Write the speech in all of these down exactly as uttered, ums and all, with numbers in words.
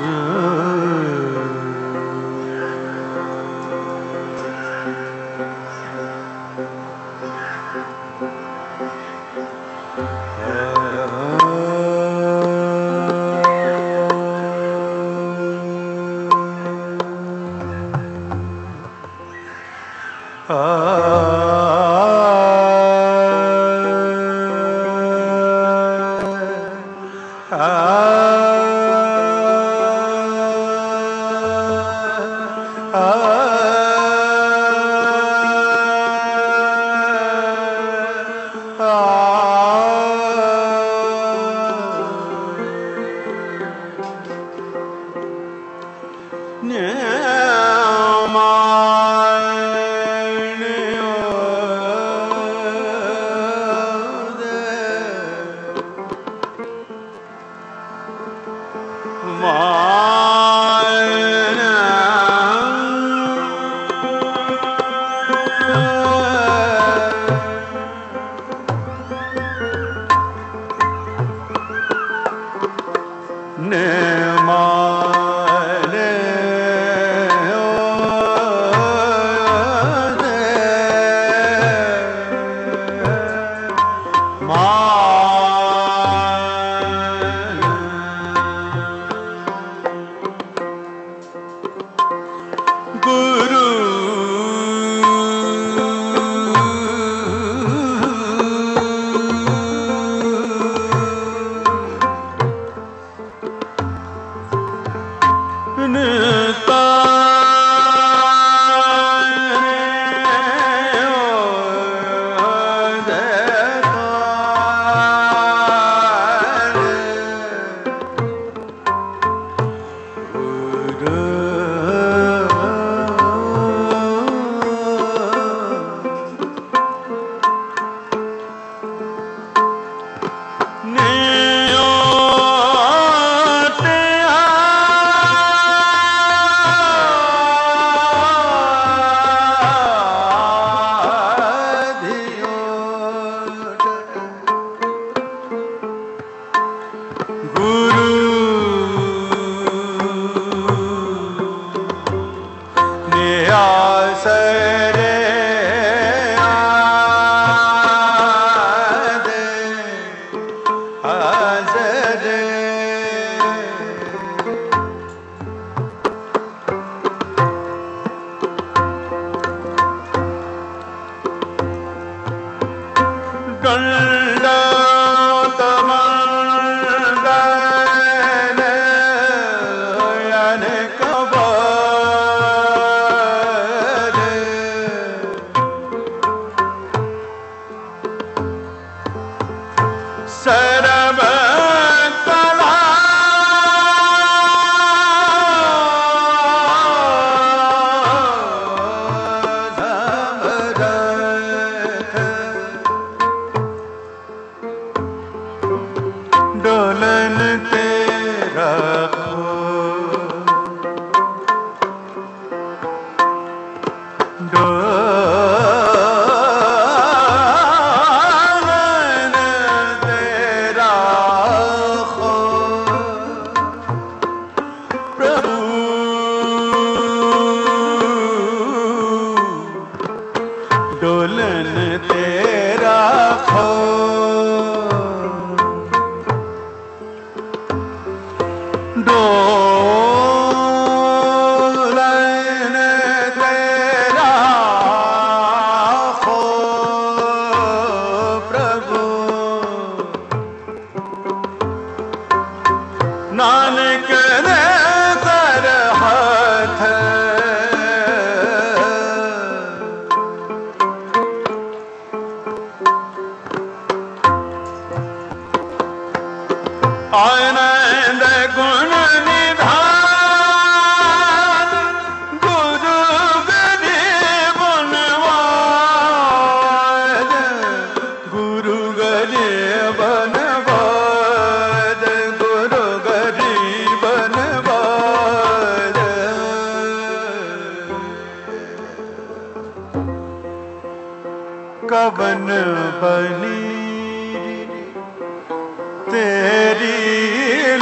कवन बनी तेरी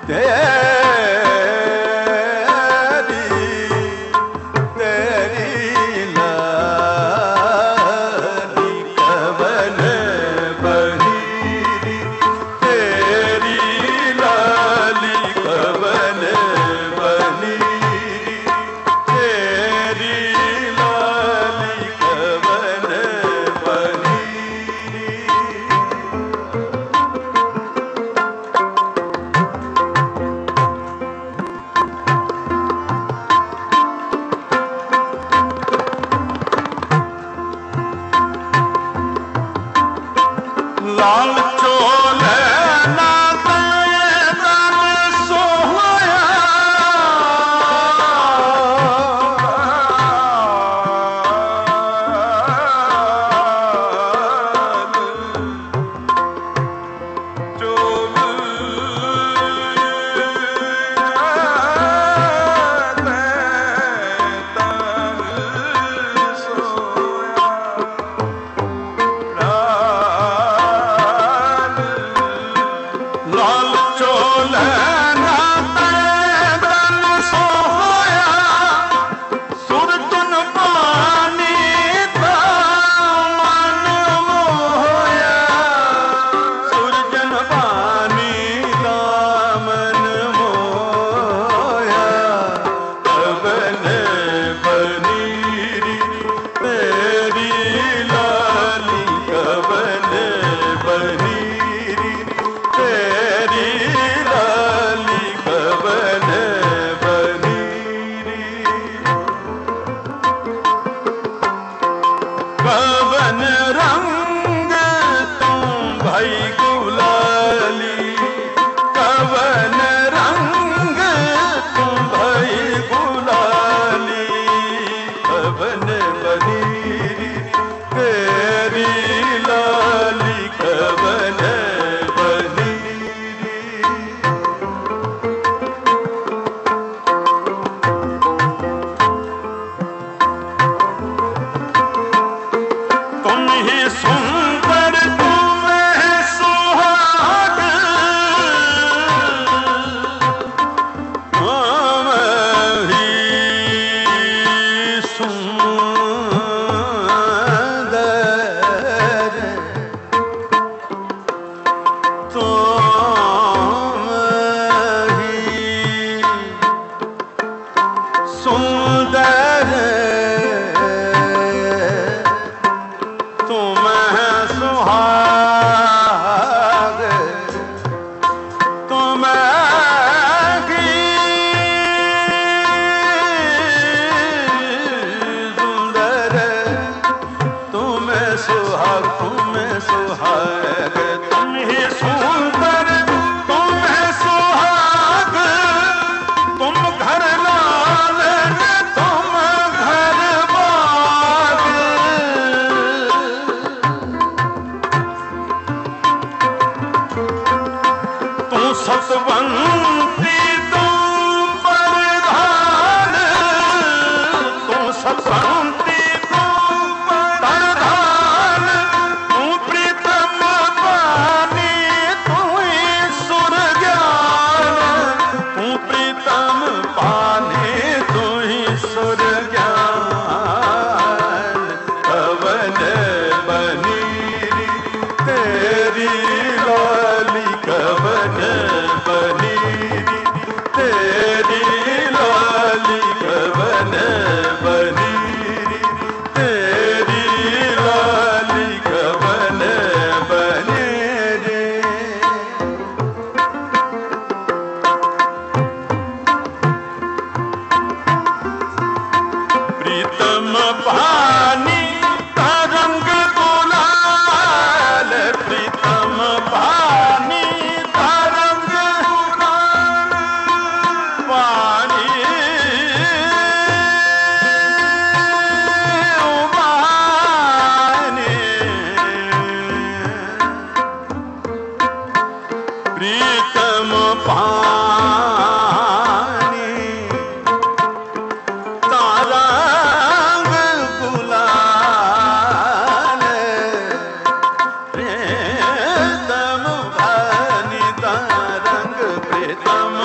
प्रीतम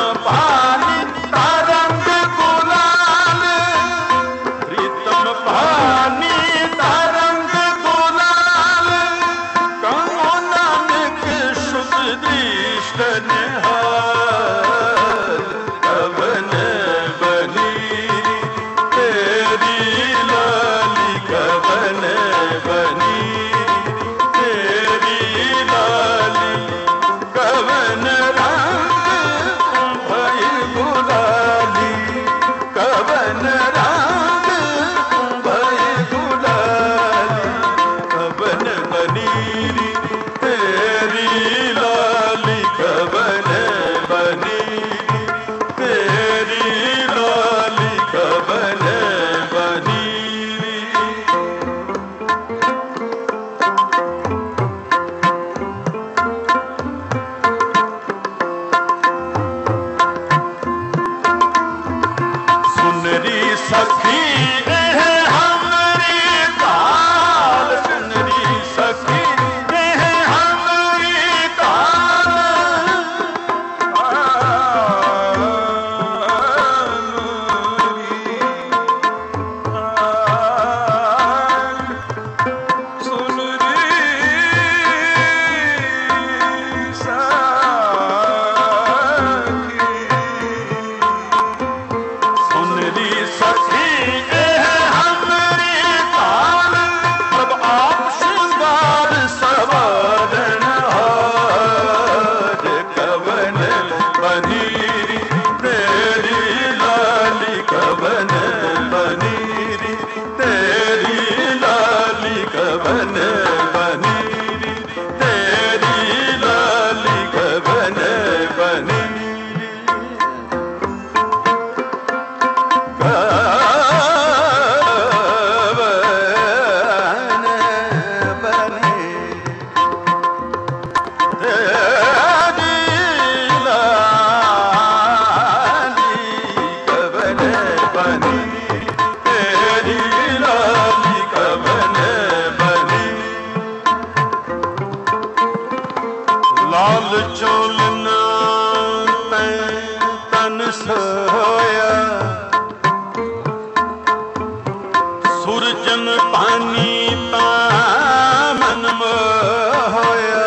पानी ता मन मोहया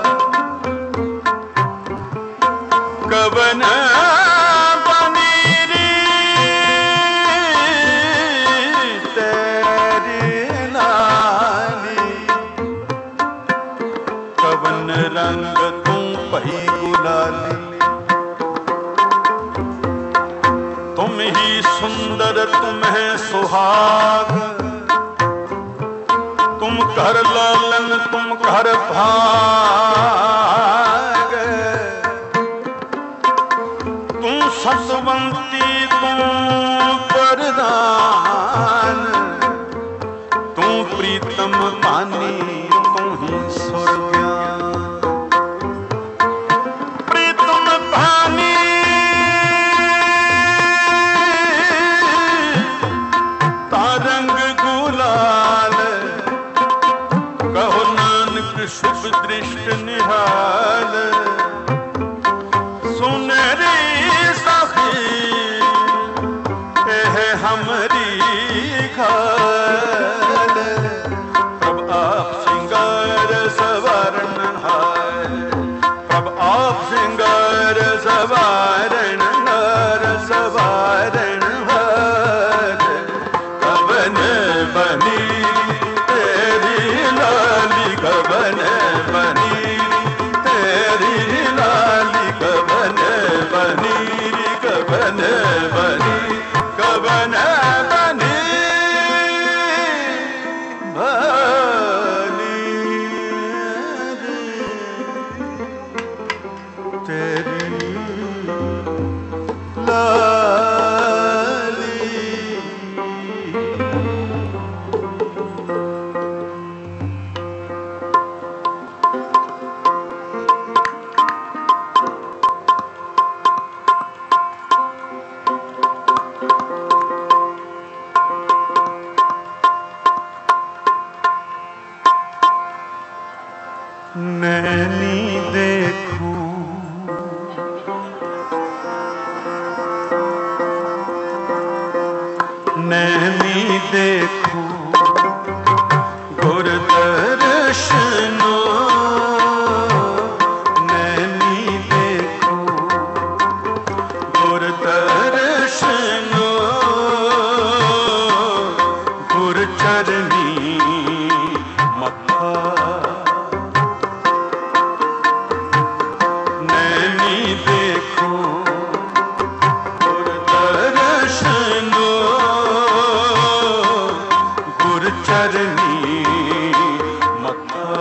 कवन पनीरी तेरी लाली कवन रंग तू पही गुलाली तुम ही सुंदर तुम है सुहाग तुम कर लालन तुम कर भाग तुम सतवंती तुम वरदान तुम प्रीतम पानी तुम ही स्वर्गान प्रीतम पानी तारंग गुलाल कहो नानक शुभ दृष्ट निहाल सुनरी सखी एह हमरी खाल प्रभ आप सिंगार सवारण हार प्रभ आप सिंगार सवारण हार सवारण हार कवन बनी तेरी लाली कवन बनी तेरी लाली कवन बनी कवन बनी कवन बनी भली तेरी लाली नैनी देखूं नैनी देखूं गुर दर्शनो नैनी देखूं गुर दर्शनो गुर चरनी मथा देखो गुर दर्शनो गुर चरनी मथा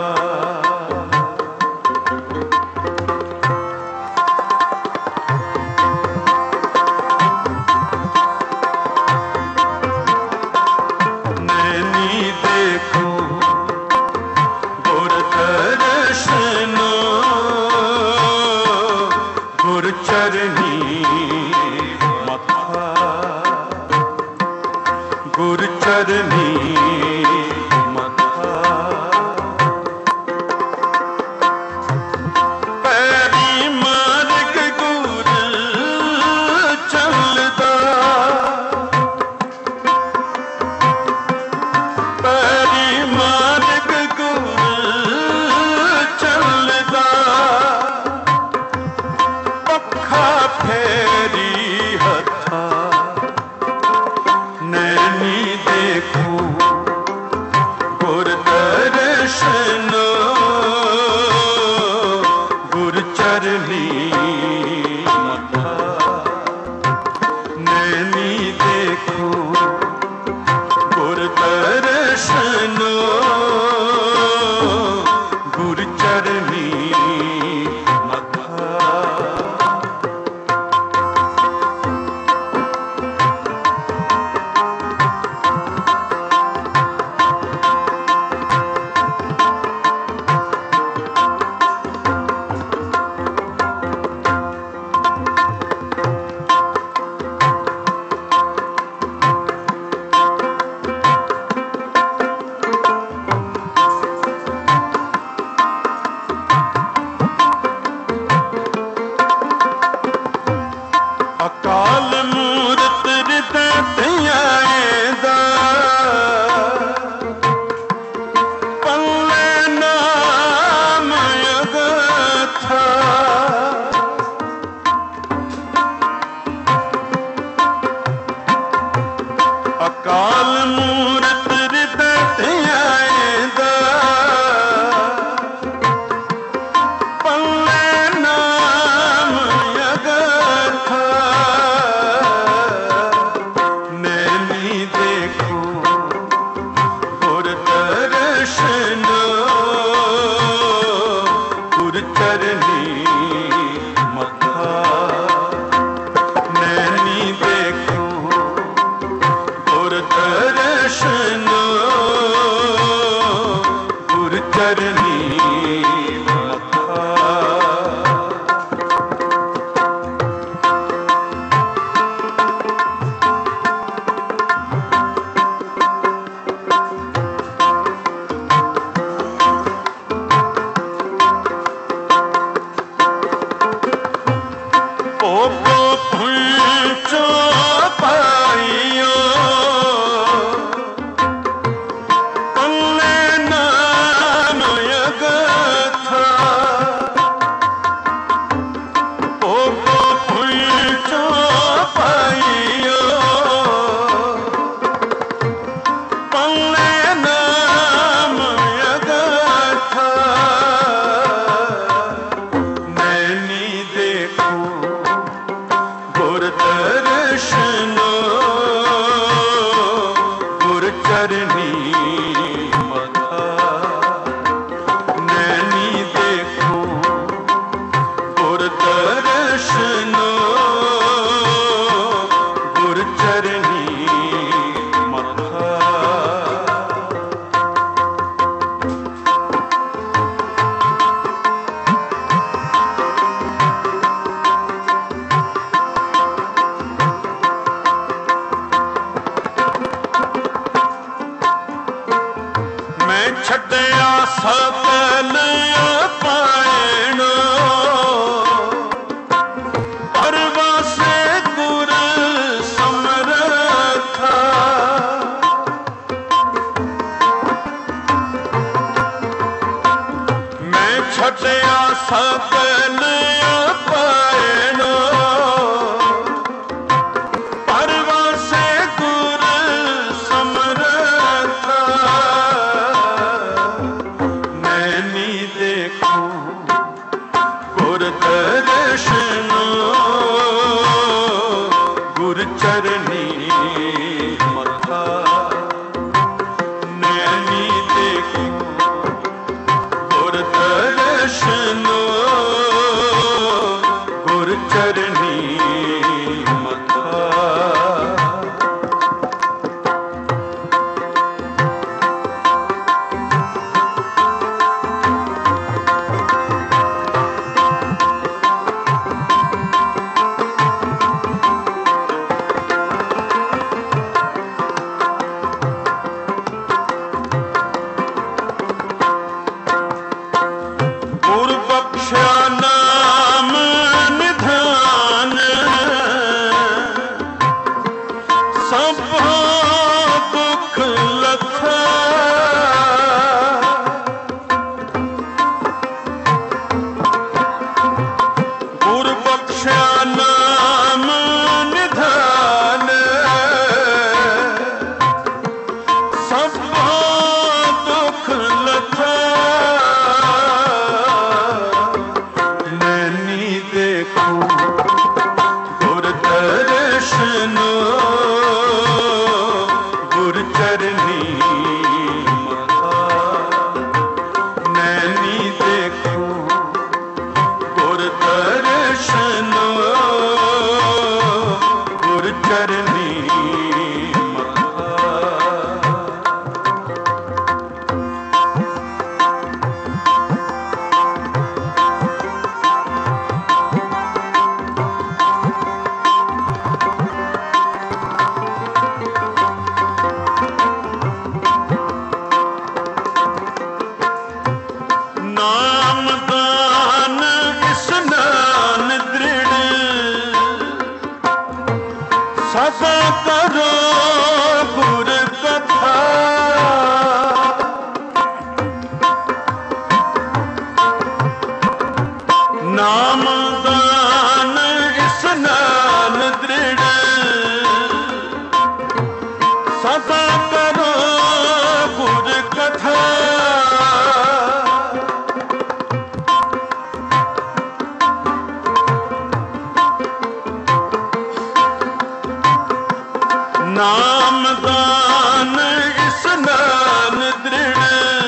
नैनी देखो गुर दर्शनो गुर चरनी मथा गुर चरनी मथा पैरी मार्ग गुर चलदा पैरी मार्ग गुर चलदा फेरी हथा नैनी देखो गुर दर्शनो गुर चरनी मथा नैनी देखो गुर दर्शनो गुर चरनी मथा भोगो फुलचो पाइयो पल्ले नाम यगथा भोगो फुलचो पाइयो पल्ले नाम यगथा नैनी देखो गुर दर्शनो गुर चरनी मथा नैनी देखो गुर दर्शनो गुर चरनी मथा मैं छड्या सकल पायण परवासे गुर समरथा मैं छड्या सकल पायण परवासे गुर समरथा नैनी देखो गुर दर्शनो गुर चरनी मथा नैनी देखो गुर दर्शनो गुर चरनी मथा गुर बख्शा नाम निधान सब दुख लथा गुर बख्शा नाम निधान सब दुख लथा नैनी देखो गुर दर्शनो गुर चरनी मथा नैनी देखो गुर दर्शनो गुर चरनी मथा नाम दान स्नान दृढ़ सदा करो गुर कथा नाम दान स्नान दृढ़ सदा करो गुर कथा नाम दान स्नान दृढ़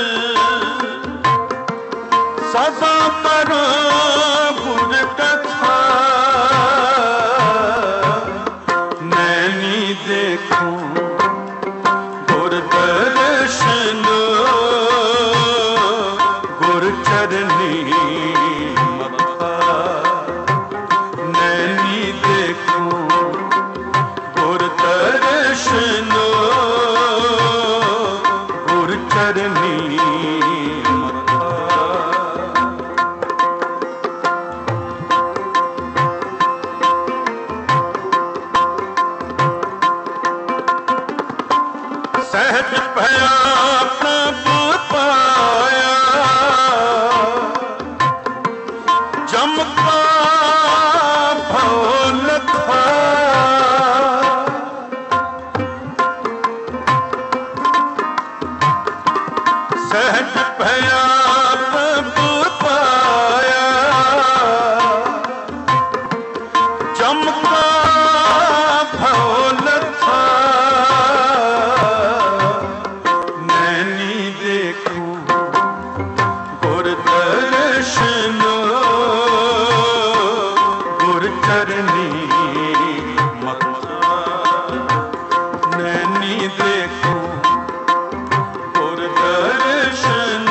सदा करो गुर कथा नैनी देखो गुर दर्शनो गुर चरनी मथा नैनी देखो गुर दर्शनो का भौल था, नैनी देखूं गुर दर्शन, गुर चरनी मथा। नैनी देखूं गुर दर्शन,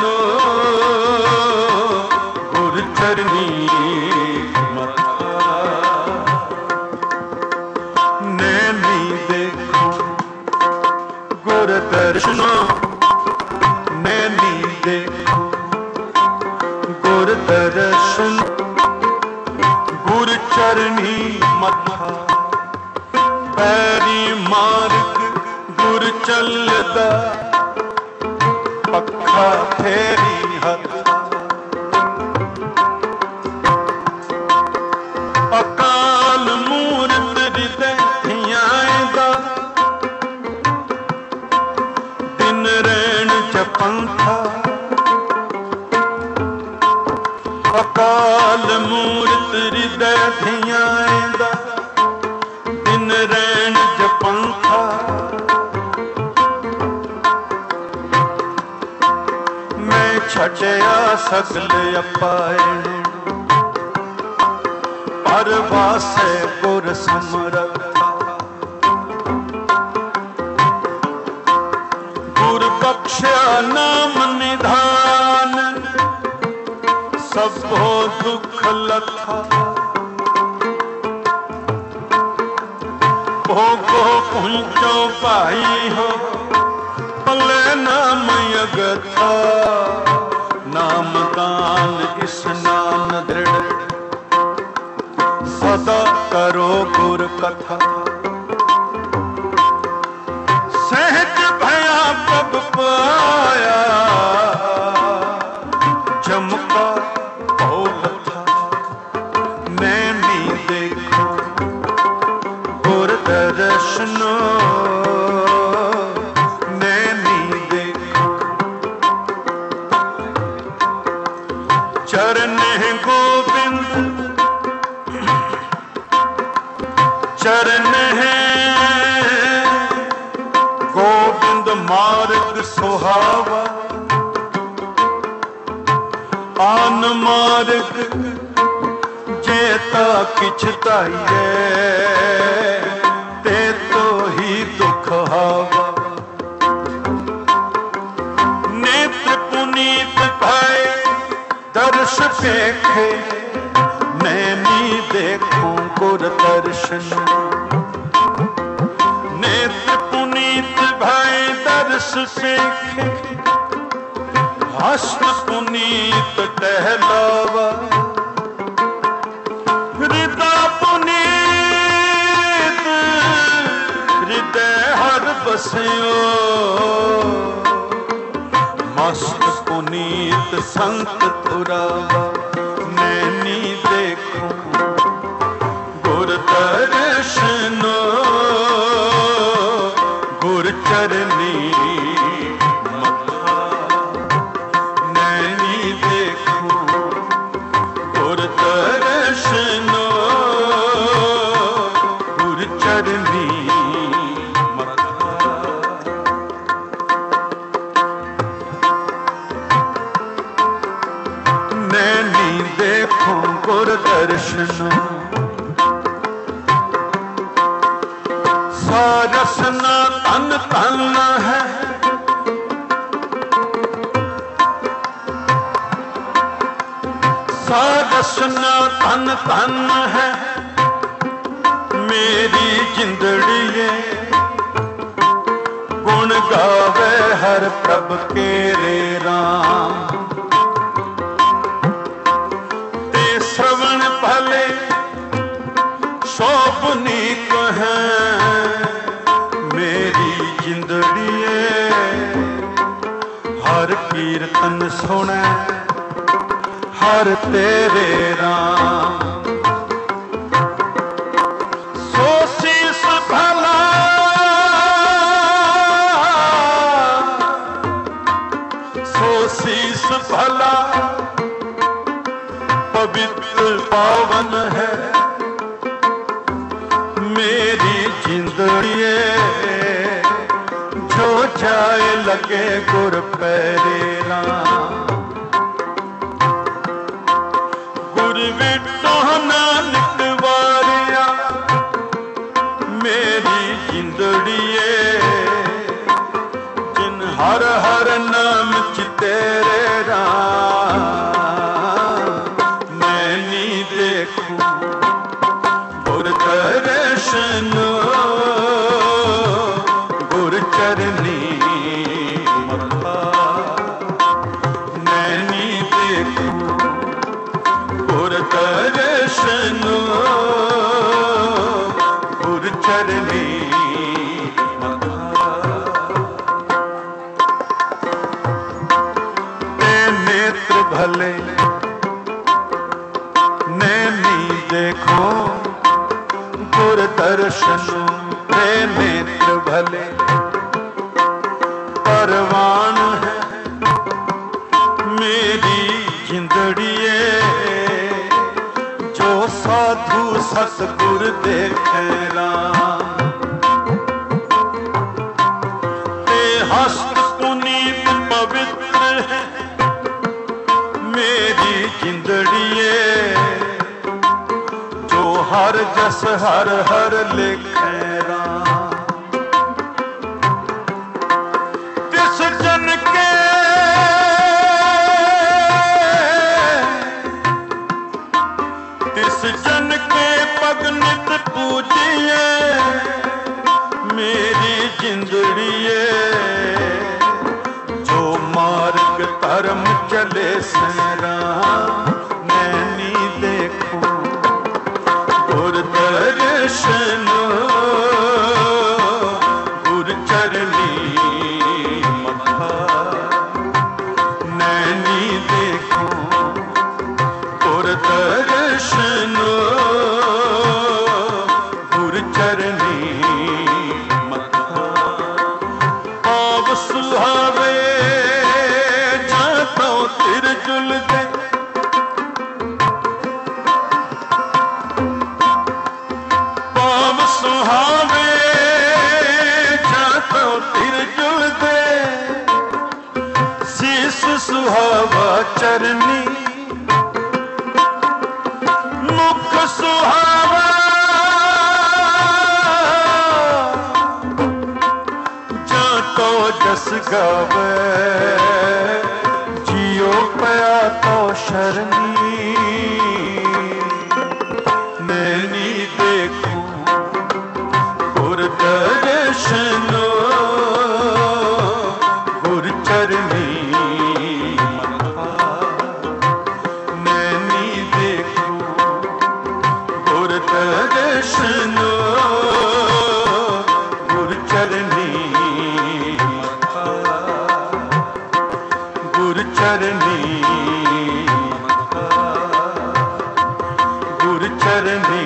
गुर चरनी गुर दर्शन, नैनी देखो गुर दर्शन, गुर चरनी मथा। पैरी मार्ग गुर चलदा, पक्खा फेरी हथा। अकाल मूरत हृदय धियां दा, दिन रैन जपंथा। अकाल मूरत हृदय धियां दा, दिन रैन जपंथा। मैं छड़या सगल अपाए, पर वासे गुर समरथा। गुर बख्शा नाम निधान, सबो दुख लथा। भोगो पुंचो भाई हो, पले नाम अगथा। नाम दान स्नान दृढ़, सदा करो गुर कथा। सहज भया पब पाया, चमका भौल था। नैनी देखो गुर दर्शन, नैनी देखो चरण गोविंद, चरण है गोविंद मार्ग सुहावा। आन मार्ग जेता किछ ताइए, ते तो ही दुख हावा। नेत्र पुनीत भय दर्श देखे, नैनी देखूं गुर दर्शन। नेत्र पुनीत भय दर्श देखे, हस्त पुनीत टहलावा। हृदय पुनीत हृदय हर बस्यो, मस्त पुनीत संत तुरावा। नैनी देखूं गुर दर्शन, गुर चरनी मथा। नैनी देखूं गुर दर्शन, गुर चरनी मथा। नैनी देखूं गुर दर्शन, सारसना तन तन है। सारसना तन तन है, मेरी जिंदड़िए। गुण गावे हर प्रभ केरे राम, ते श्रवण भले शोभनीक है। मेरी जिंदड़िए हर कीर्तन सुने, हर तेरे राम। सो शीस भला सो शीस भला, पवित्र पावन है। मेरी जिंदड़िए जो जाए लगे गुर पैरेरा गुर विटो नानक वारिया मेरी जिंदड़िए जिन हर हर नाम चितेरे राम मैं नी देखूं गुर दर्शन गुर चरनी मथा मैं नी देखूं गुर दर्शन गुर चरनी मथा ते नेत्र भले नैनी देखो गुर दर्शन रे नेत्र भले परवान है मेरी जिंदड़िए जो साधु सतगुर देखेला ते हस्त पुनीत पवित्र है मेरी जिंदड़िए जो हर जस हर हर लिखेरा तिस जन के तिस जन के पग नित पूजिए मेरी जिंदड़िए जो मार्ग धर्म चले सेरा नैनी देखूं गुर दर्शन गुर चरनी मथा नैनी देखूं गुर दर्शन गुर चरनी मथा पाव सुहावे जातो तिरजुल दे सुहावे जातो तिरजुल दे शीस सुहावा चरनी मुख सुहावा जातो जस गावे जियो पया तो शरनी नैनी देखूं गुर दर्शन गुर चरनी मथा नैनी देखूं गुर दर्शन गुर चरनी मथा गुर चरनी मथा गुर चरनी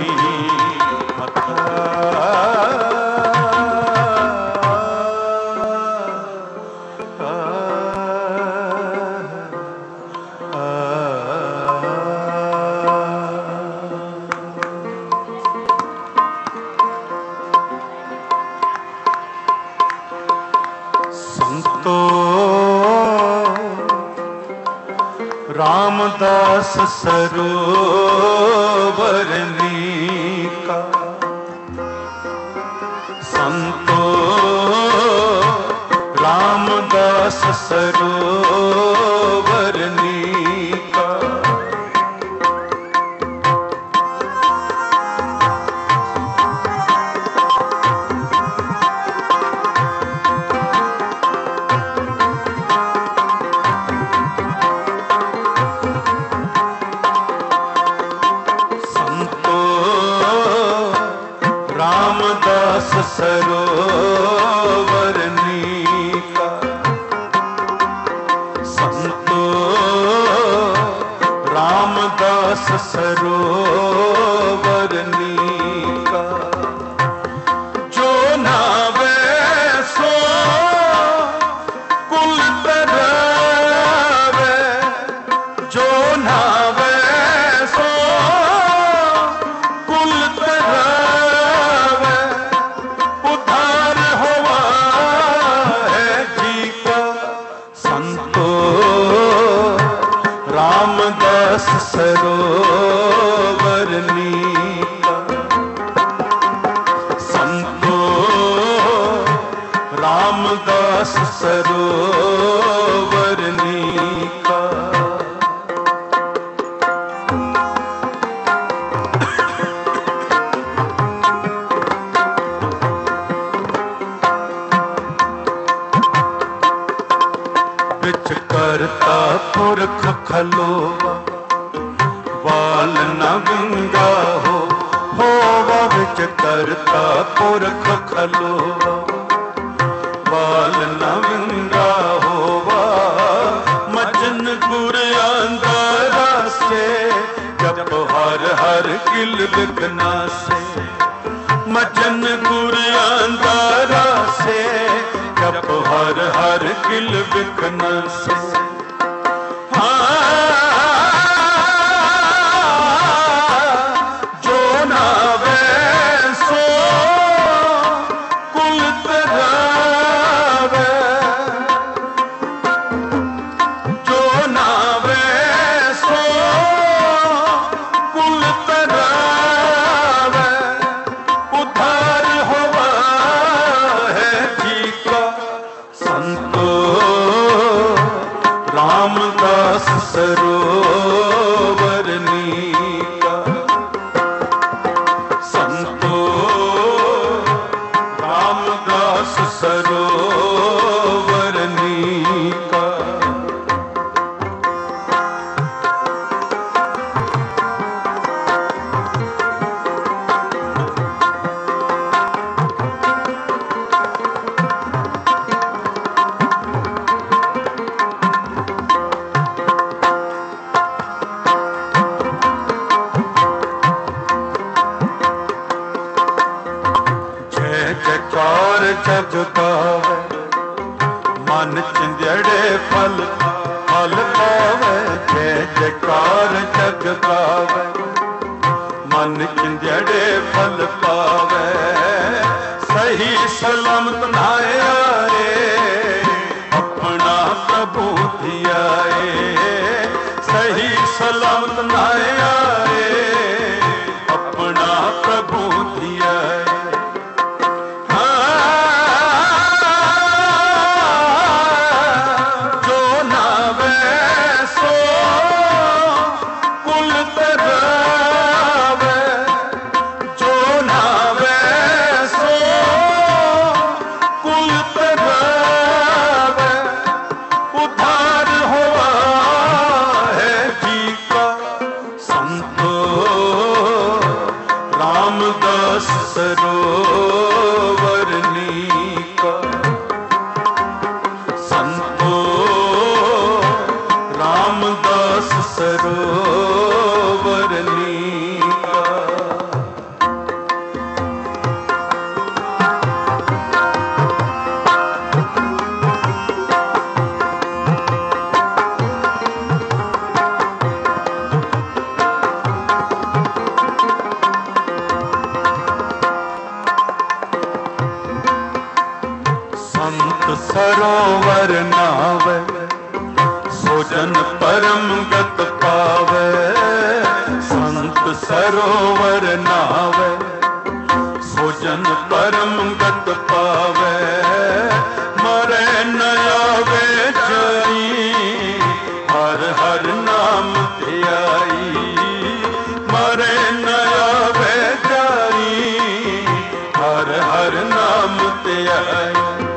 संतो रामदास सरोवरनी का संतो रामदास सरोवरनी का रामदास सरोवरनी का संतो रामदास सरोवरनी का जो नावे सो कुल तरवे जो नावे सो कुल तरवे रामदास सरोवर नीका। संतो रामदास सरोवर नीका। बिच करता पुरख खलोवा वाल न विंगा हो होवा। बिच करता पुरख खलोवा वाल न विंगा होवा। मजन गुर अंदरा से जप हर हर किल बिघना से। मजन गुर अंदरा से जप हर हर किल बिघना से। जो नावे सो कुल तरावे। जो नावे सो कुल तरावे। उधार हुआ है जी का संतो रामदास सरोवर नीका। संतो रामदास सरोवर नीका। जयकार जग गावे मन चिंजड़े फल फल पावे। जय जयकार जग गावे मन चिंजड़े फल पावे। सही सलामत नाए आए अपना प्रभु धियाए। सही सलामत नाए आए अपना प्रभु धियाए। रामदास सरोवर नीका। संतो रामदास सरोवर नीका। संत सरोवर नावे सोजन परम गत पावे। संत सरोवर नावे सोजन परम गत पावे। मरे न आवे जरी हर हर नाम ध्याई। मरे न आवे जरी हर हर नाम ध्याई।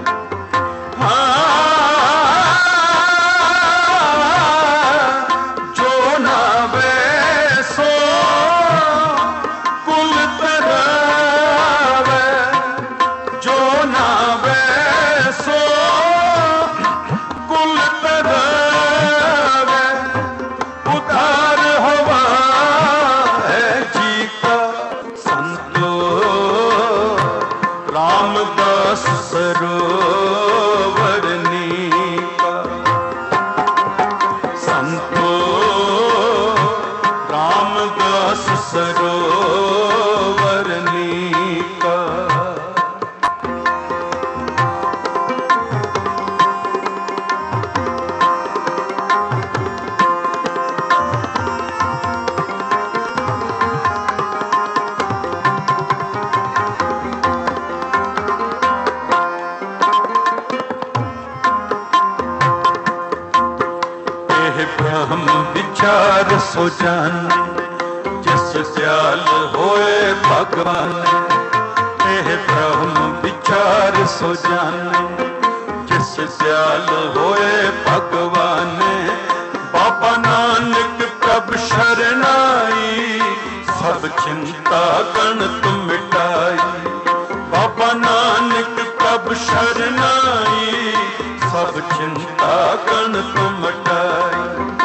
रामदास सरोवर नीका। संतो रामदास सरोवर नीका। विचार सो जाने, जिस दयाल होए भगवान। एह ब्रह्म विचार सो जाने, जिस दयाल होए भगवान। बाबा नानक प्रभ शरणाई, सब चिंता गण तुम मिटाई। बाबा नानक प्रभ शरणाई, सब चिंता गण तुम मिटाई।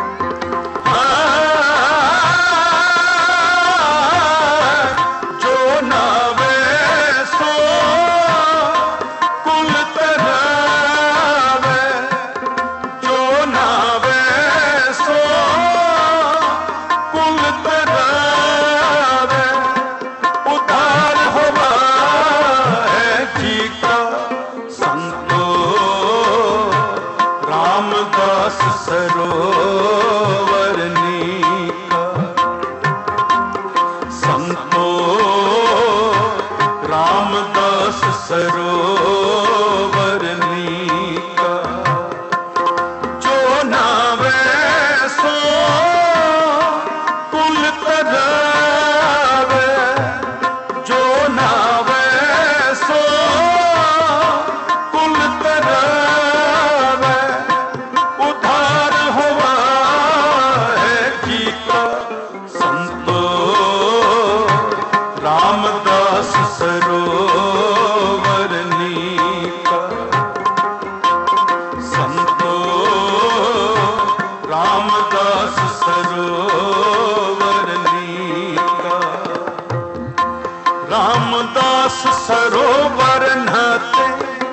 सरोवर नहाते,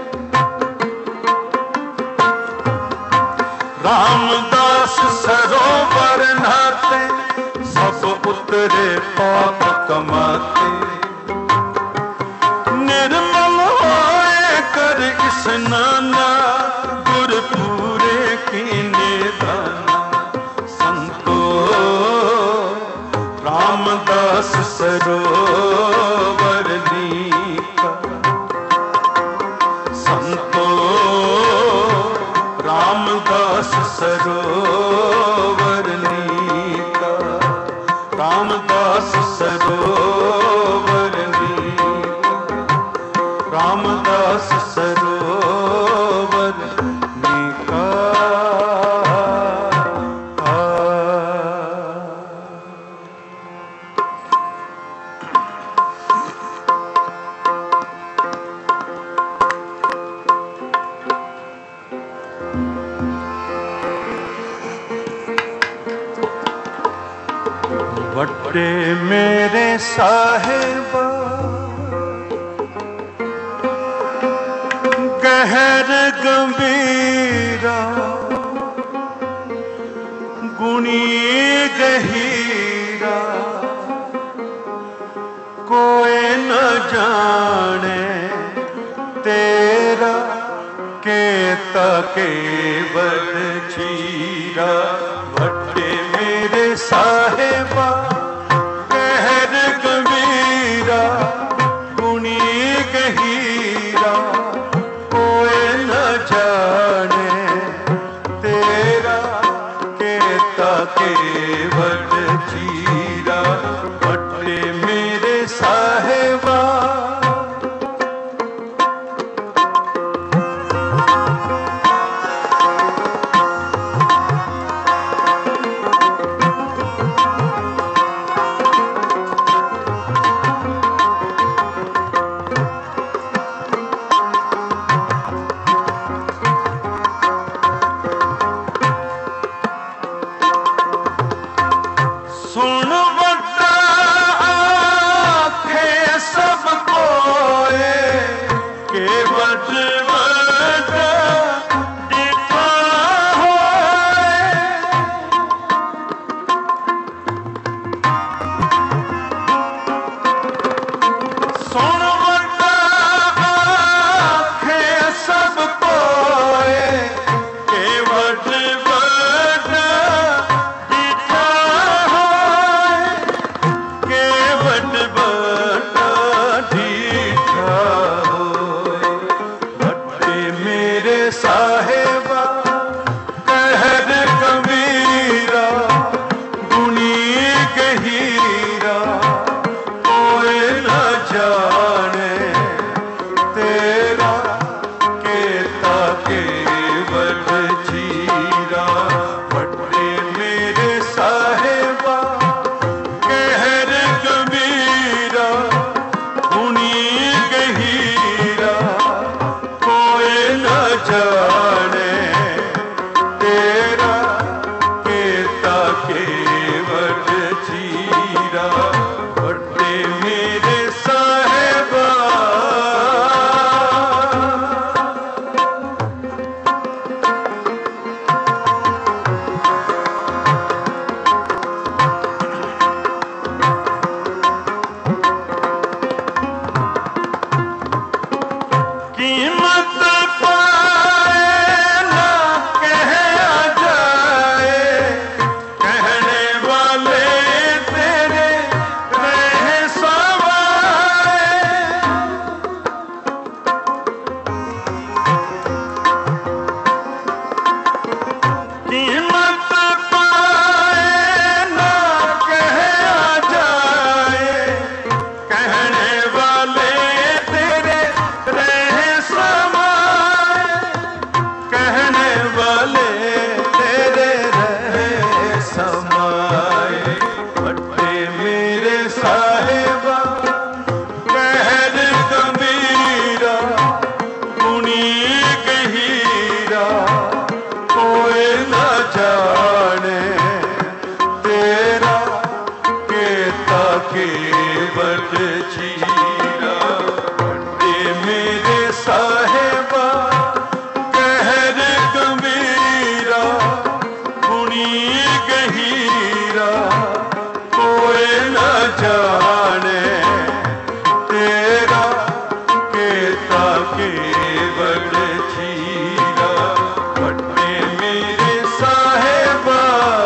रामदास सरोवर नहाते, सब उतरे पाप कमाते। निर्मल होए कर स्नाना, गुर पूरे कीने दाना। संतो रामदास सरोवर नीका, संतो रामदास सरोवर नीका, रामदास सरोवर नीका, रामदास सरोवर नीका। बड़े मेरे साहिबा गहर गंभीरा, गुणी गहीरा, कोई न जाने तेरा केता केवल चीरा। बड़े मेरे साहिबा गहर गंभीरा, गुणी गहीरा, कोई न जाने तेरा केता केवल चीरा। बड़े मेरे साहिबा केवल चीरा बटे मेरे साहेबा।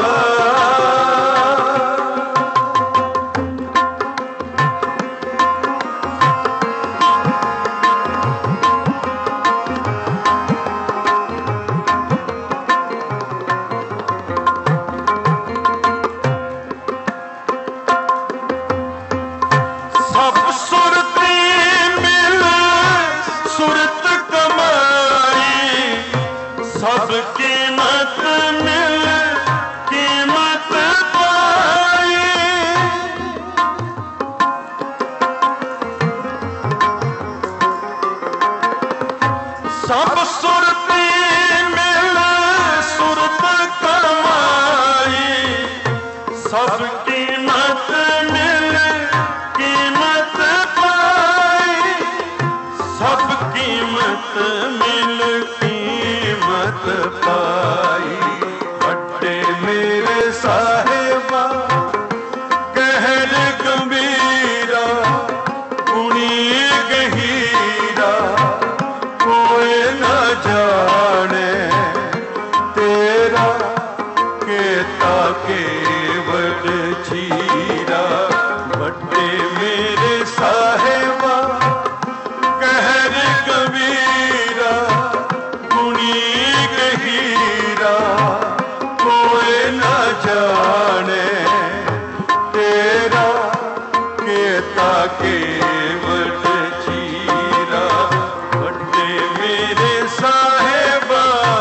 सब सुरती मिल सुरत कमाई, सब कीमत मिल कीमत पाई। सब सुरती मिल सुरत कमाई, सब कीमत मिल कीमत पाई। सब कीमत मिल कीमत पाई। बड़े मेरे साहेबा कहर गंभीरा गुणी गहीरा, कोई न जाने तेरा केता केवल चीरा। बड़े मेरे साहेबा कहर कबीरा गुणी गहीरा, कोई न जाने तेरा केता केवल चीरा। बड़े मेरे साहेबा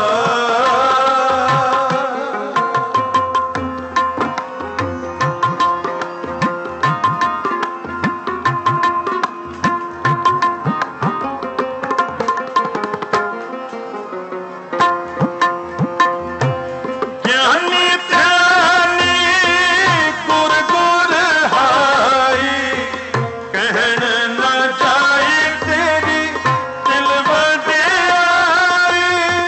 ज्ञानी ध्यानी गुर गुर हाई, कहन न जाए तेरी दिल वड्याई।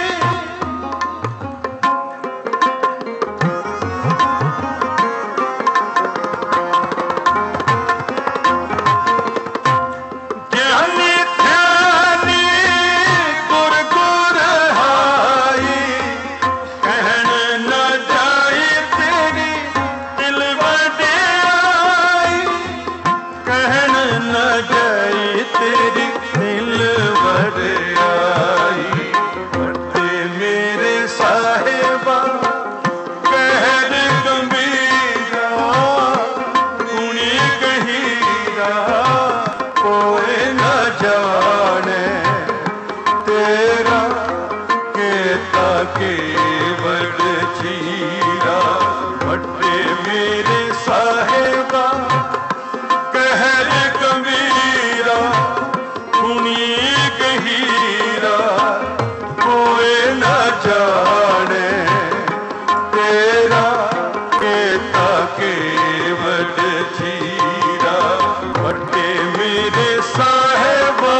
ज्ञानी ध्यानी गुर गुर हाई, कहन न जाए तेरी दिल वड्याई। कहन न जाए तेरी दिल वड्याई। बड़े मेरे साहेबा कहर गंभीरा गुणी गहीरा, कोई न जाने तेरा केता केवल चीरा। बड़े मेरे साहेबा कहर गंभीरा गुणी गहीरा, कोई न जाने तेरा केता केवल चीरा। बड़े मेरे साहेबा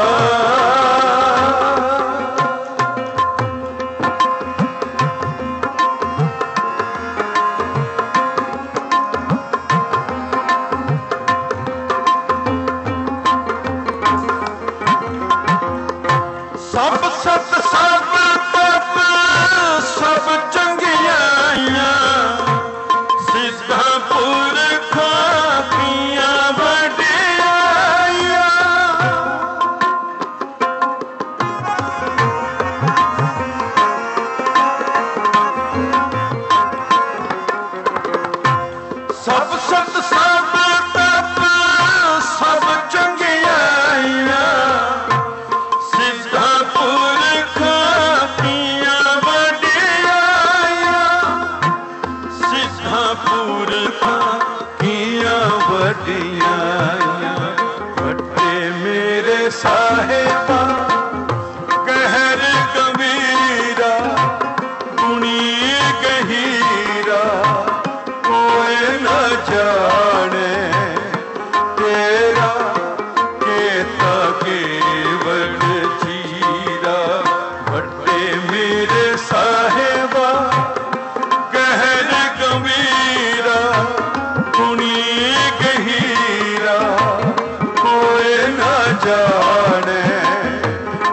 सब सत सब तप सब चंगियाइयां, सिद्धा पुरखां कीਆਂ वड्याइयां। सब सत सब तप सब चंगियाइयां, सिद्धा पुरखां कीਆਂ वड्याइयां। सिद्धा पुरखां कीਆਂ वड्याइयां। बड़े मेरे साहेबा कहर कबीरा गुणी गहीरा, कोई न जाने तेरा केता केवल चीरा। बड़े मेरे साहेबा कहर कबीरा गुणी गहीरा, कोई न जाने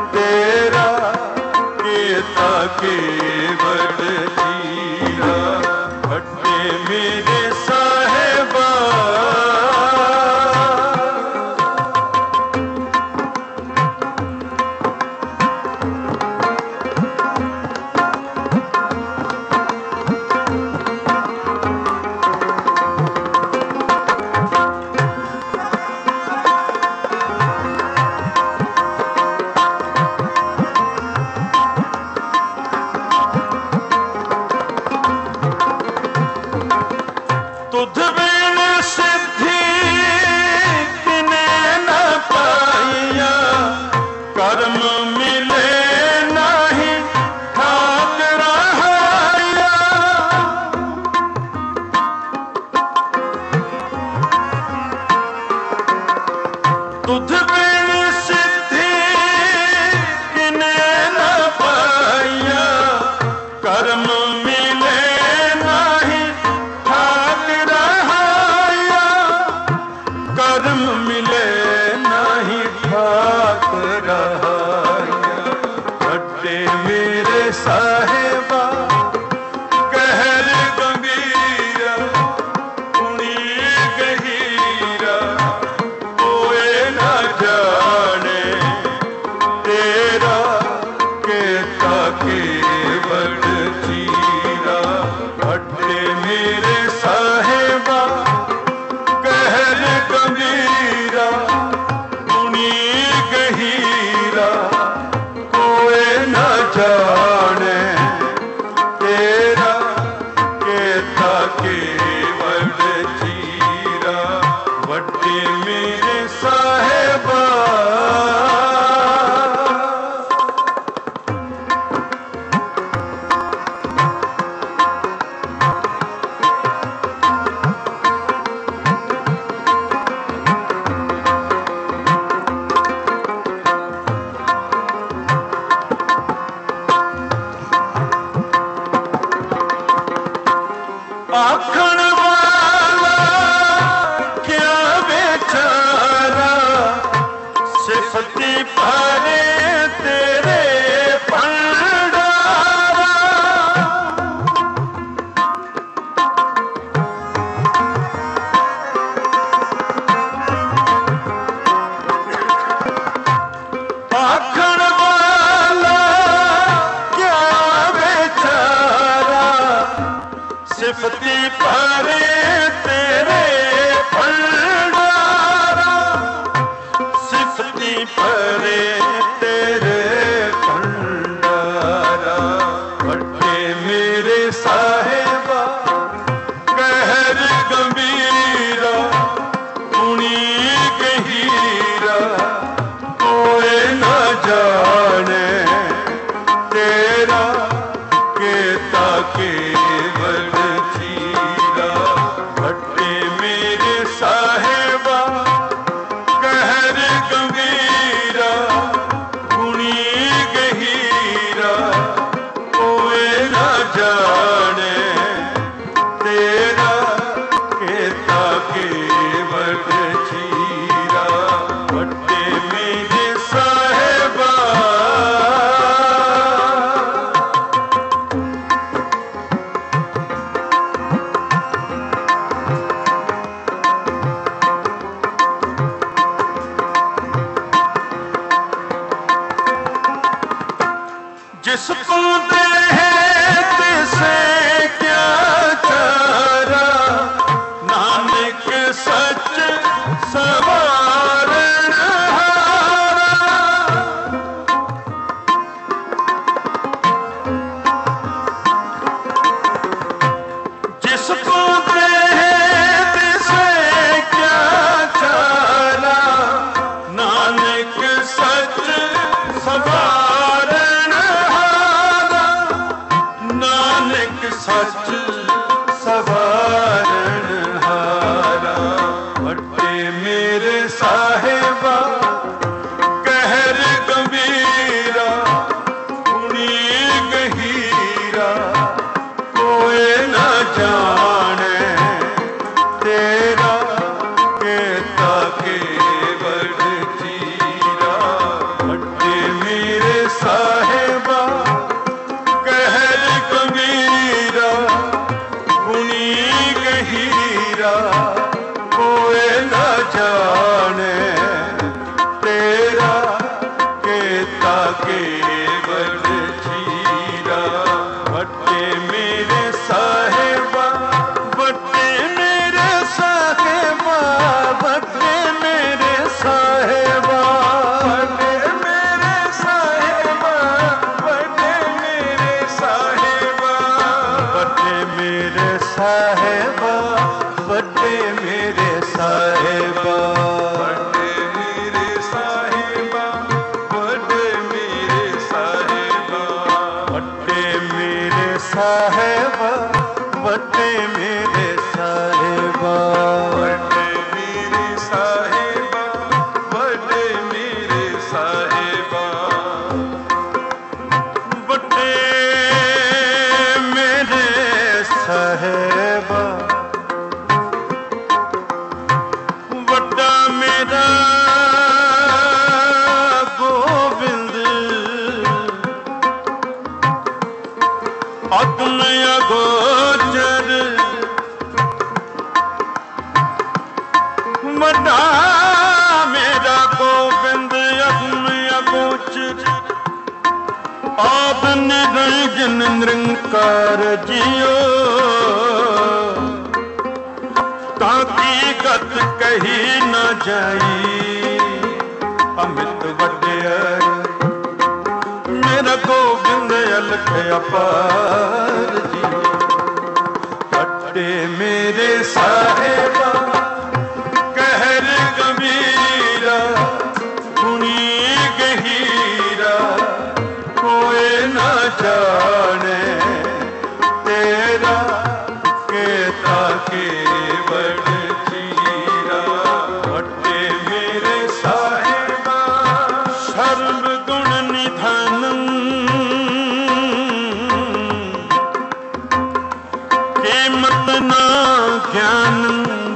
सिफती भरे तेरे भंडारा। आखण वाला क्या बेचारा, सिफती भरे तेरे भंडारा, सिफती भरे तेरे भंडारा। बड़े मेरे साहिबा कहर गंभीरा, गुणी गहीरा, कोई न जाने तेरा केता केवल चीरा। बड़े मेरे साहिबा कहर गंभीरा, गुणी गहीरा, कोई न जाने तेरा केता केवल चीरा। बड़े मेरे साहिबा। जिसको दे तिसे क्या चारा, नानक सच सवारण हारा। जिसको दे तिसे क्या चारा, नानक सच सवारण हारा। नानक सच सवारण हारा। बड़े मेरे साहिबा कहर गंभीरा, गुणी गहीरा, कोई न जाने तेरा केता केवल चीरा। बड़े मेरे साहिबा कहर गंभीरा, गुणी गहीरा, कोई न जाने तेरा केता केवल चीरा। बड़े मेरे साहिबा, बड़े मेरे साहिबा, बड़े मेरे साहिबा, बड़े मेरे साहिबा, बड़े मेरे साहिबा, बड़े मेरे साहिबा, बड़े मेरे साहिबा, बड़े मेरे साहिबा, बड़े मेरे साहिबा, बड़े मेरे साहिबा, बड़े मेरे साहिबा, बड़े मेरे साहिबा, बड़े मेरे साहिबा, बड़े मेरे साहिबा। बड़ा मेरा गोविंद अग्न अगोचर, बड़ा मेरा गोविंद अग्न अगोचर, आद निरंजन निरंकार जियो। ताकी गत कही न जाई, अमित वड्याई मेरा गोविंद अलख अपार जी। बड़े मेरे साहिबा कहर गंभीरा, गुणी गहीरा, कोई न जाने तेरा केता केवल चीरा। बड़े मेरे साहिबा सर्व गुण निधानम, कीमत ना ज्ञानम,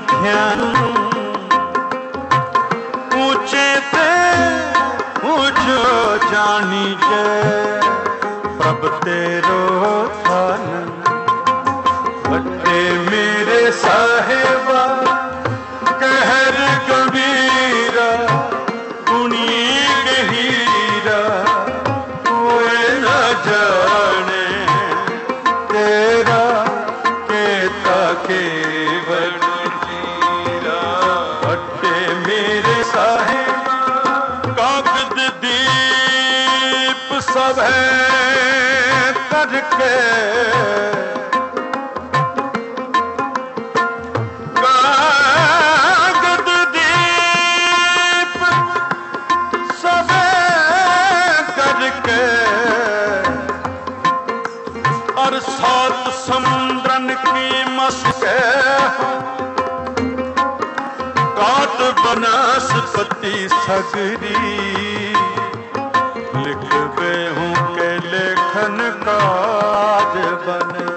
जानी जय प्रभ तेरो थान। बट्टे मेरे साहेबा कहर गंभीरा गुणी गहीरा कोई न जाने तेरा केता केवल जीरा। बट्टे मेरे साहेबा कागज दीप सब करके और सात समुद्रन की मस्के काट बनस्पति सगरी लिखबे हूँ के लेखन काज बने।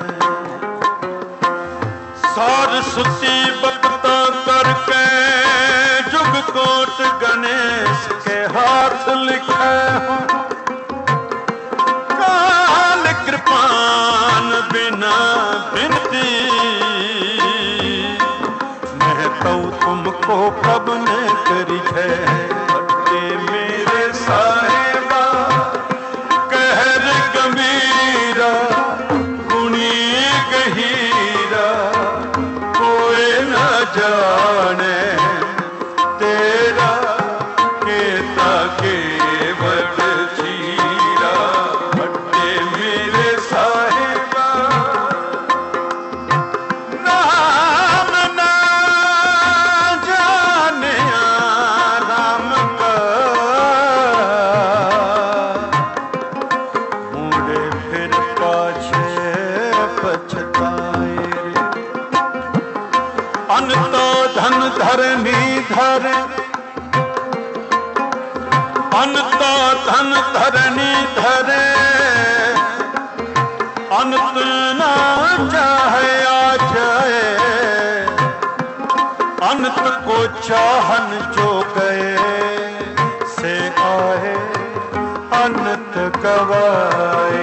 सरस्वती बकता करके जुग कोट गणेश के हाथ लिखे हूँ कृपान बिना बिनती मैं तो तुमको प्रभु ने करी है। बट्टे मेरे साहेबा कहर गंभीरा गुणी गहीरा कोई न जाने तेरा केता केवल जीरा। बट्टे मेरे साहेबा नाम ना जाने राम का मुड़े फिर पाछे पछताए। अन तो धन धरनी धर अन तो धन धरनी धरे अंत ना चाहे आ जाए। अंत को चाहन जो गए से आए अनंत गवाए।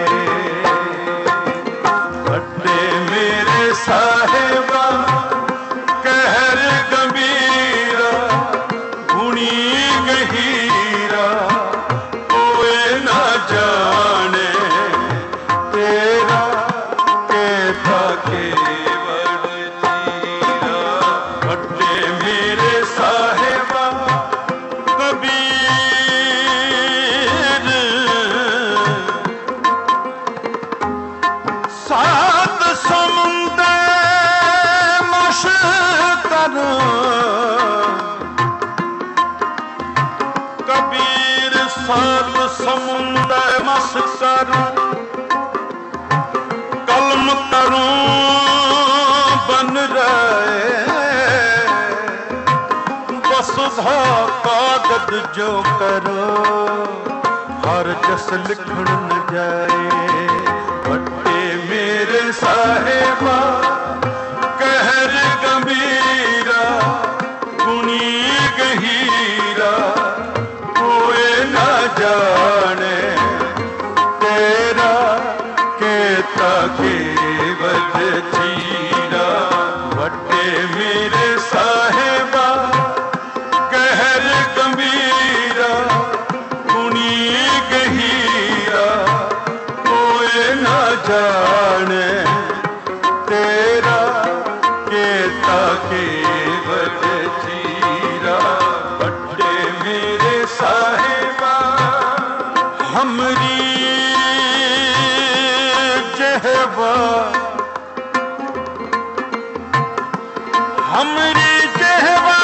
बट्टे मेरे साहेबा कहर गंभीरा गुणी गहीरा कोई न जाने तेरा केता केवल जीरा। बट्टे मेरे साहेबा कबीर सात समुंदर मशकर कबीर सात समुंदर मशकर कलम करूं बन रहे वसुधा कागज जो करो हर जस लिखण न जाए। बट्टे मेरे साहेबा कहर गंभीरा गुणी गहीरा कोई न जाने तेरा केता केवल जीरा। बट्टे मेरे साहेबा कहर गंभीरा गुणी गहीरा कोई न जाने तेरा केता केवल जीरा। बट्टे मेरे साहेबा हमरी जहवा हमरी जहवा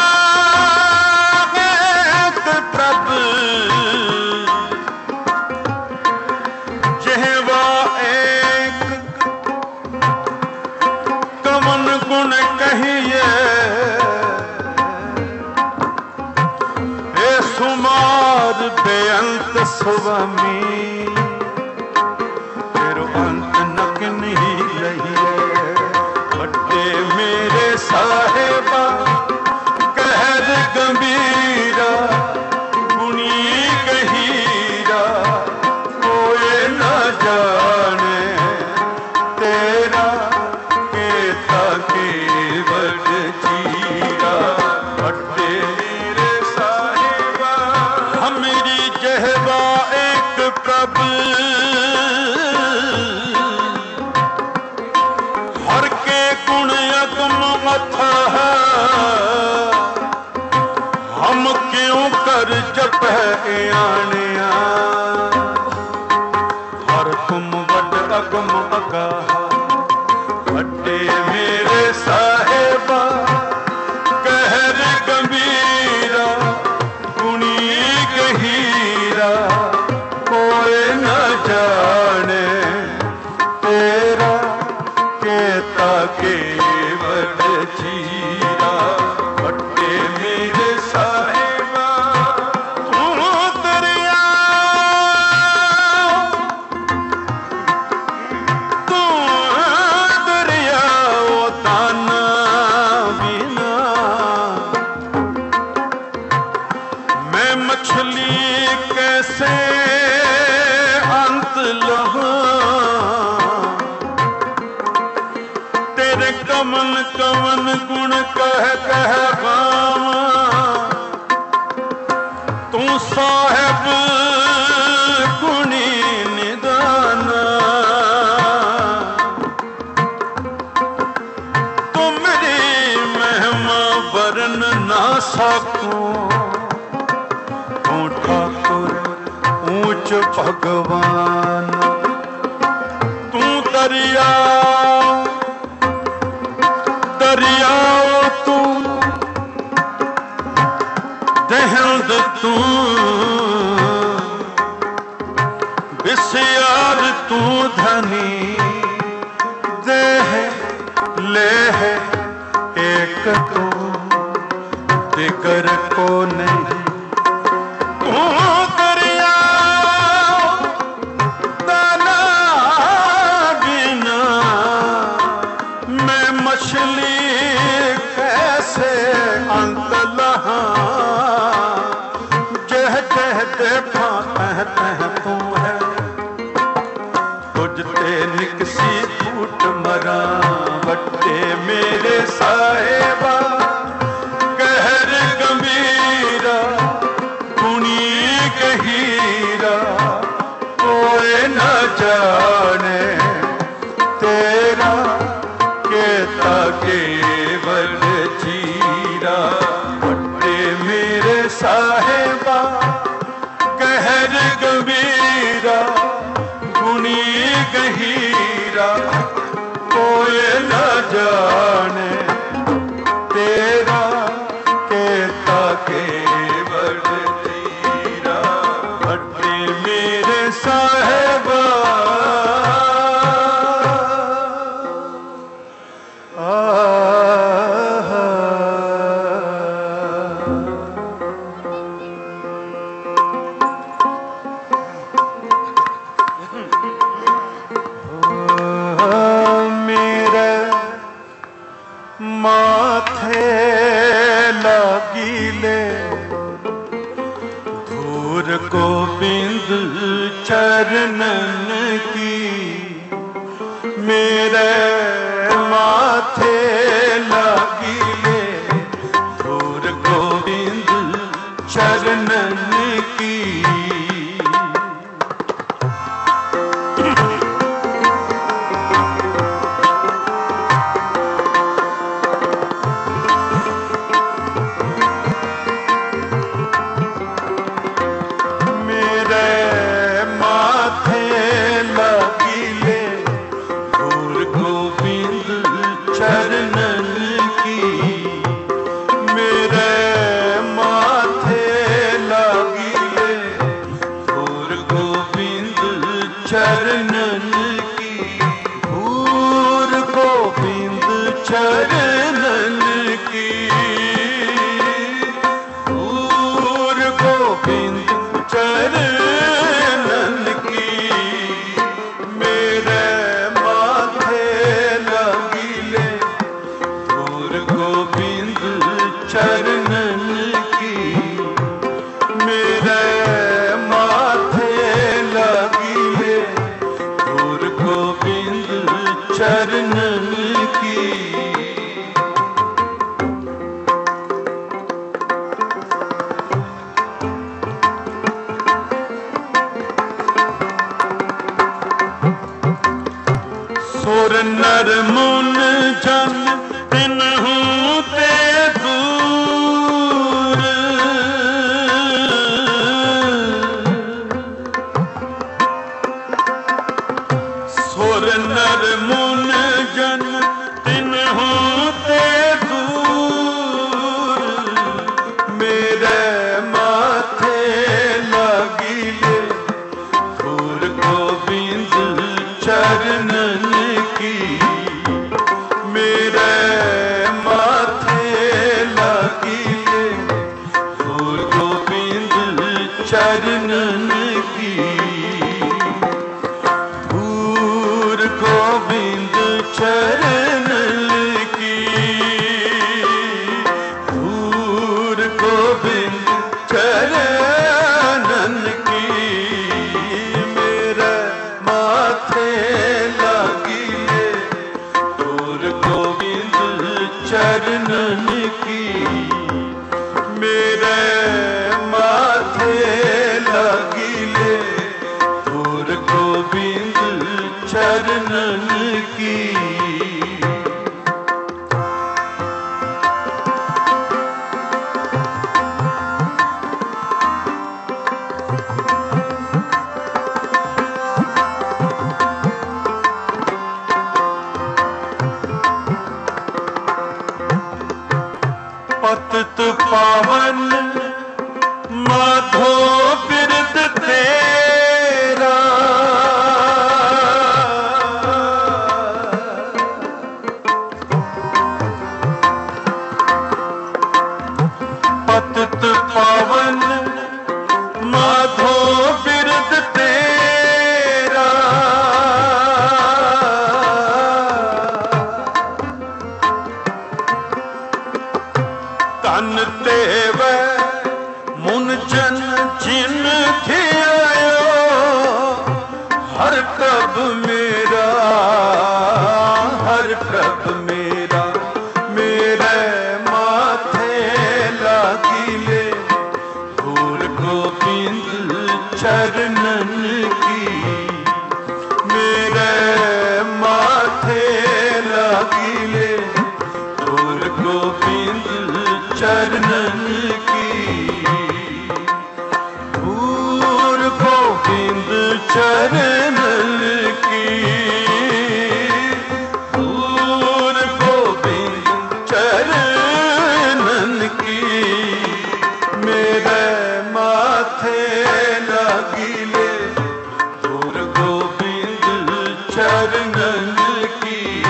प्रभु जहवा एक कमन गुण कहिए हे सुमार बेअंत स्वामी तेरो अंत नक नहीं लहिए। बट्टे मेरे साहेबा कहर गंभीरा गुणी गहीरा सियाणिया हर तुम वड अगम अगाह वड्डे मेरे साहेबा कहर गंभीरा गुणी गहीरा कोई न जाने तेरा केता केवल जीरा वड्डे मेरे साहिबा तू दरिया तू दरिया ओ ताना बिना मैं मछली कैसे अंत लहा तेरे कमन कमन गुण कह कह गावा तू साहिब गुणी निदाना तू मेरी महिमा वरन ना सकूं तू ठाकुर ऊंच भगवान तू दरिया दरियाओ तू दहंद तू बिस्यार तू धनी देह लेह एक तू दिगर को नहीं तू दरिया दाना बिना मैं मछली कैसे अंत लहा जह जह देखा तह तह तू है तुझ ते निकसी फूट मरा वड्डे मेरे साहेबा कहर गंभीरा गुणी गहीरा कोई न जाने तेरा केता केवल जीरा वड्डे मेरे साहेबा कहर गंभीरा गुणी गहीरा कोई न जाने तेरा केता केवल जीरा वड्डे मेरे साहेबा माथे लगीले धूर गोविंद चरणन की मेरे माथे लगीले धूर गोविंद चरणन की चरणन की धूर गोविंद चरणन की धूर गोविंद चरणन की मेरे माथे लगीले धूर गोविंद चरणन की मेरे चरणन की सुर नर मुन जन तिन्हु ते दूर की। धूर गोविंद चरणन की, धूर गोविंद चरणन की। मेरे माथे लागिले धूर गोविंद चरणन की। मेरे माथे लागिले धूर गोविंद चरणन की। पतित पावन माधो बिरद तेरा। पतित पावन माधो बिरद तेरा। तन तेव मुन जन जिन धियायो। हर प्रभ मेरा, हर प्रभ मेरा। मेरे माथे लागिले धूर गोविंद चरणन की। मेरे माथे लागिले धूर गोविंद चरणन की। धूर गोविंद चरणन की। धूर गोविंद चरणन की। मेरे माथे लागिले धूर गोविंद चरणन की।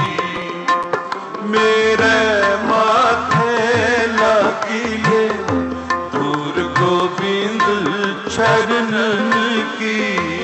मेरे माथे लागिले धूर गोविंद चरणन की।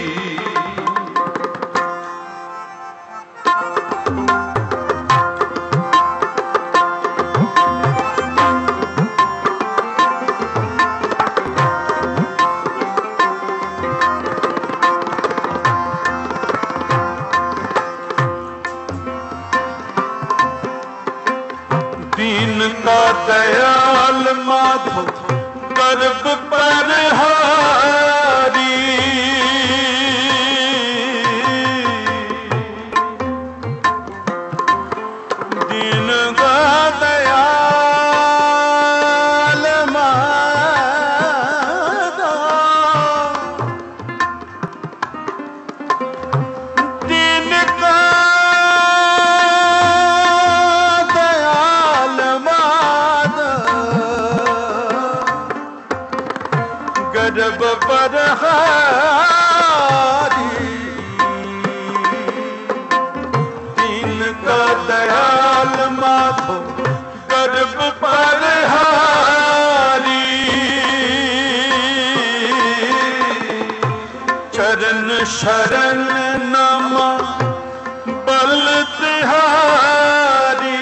दीन का दयाल माधो गर्भ पर हारी। दीन का दयाल माधो, दीन का गर्भ पर हारी। दीन का दयाल माधो गर्भ पर हारी। चरण शरण नमा बल तिहारी।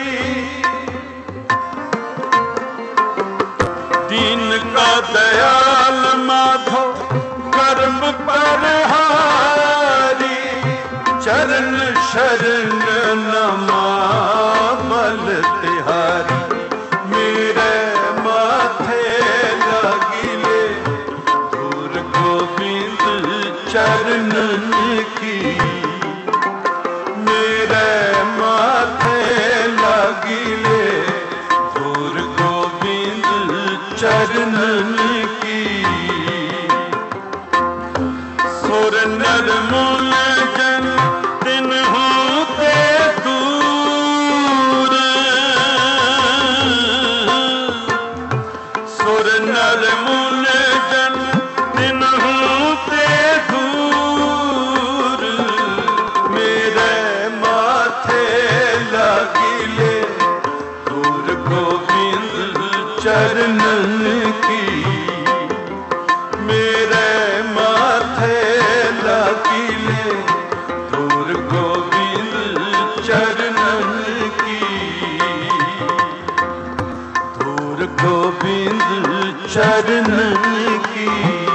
दीन का दयाल माधो गर्भ पर हारी। चरण शरण नमा बल तिहारी। मेरे माथे लागिले धूर गोविंद चरणन की। मेरे माथे लागिले धूर गोविंद चरणन की। सुर नर मूल जन तिन्हु ते दूर। सुर नर मूल जन तिन्हु ते दूर। मेरे माथे लागिले धूर गोविंद चरणन की। मेरे माथे चरणन की,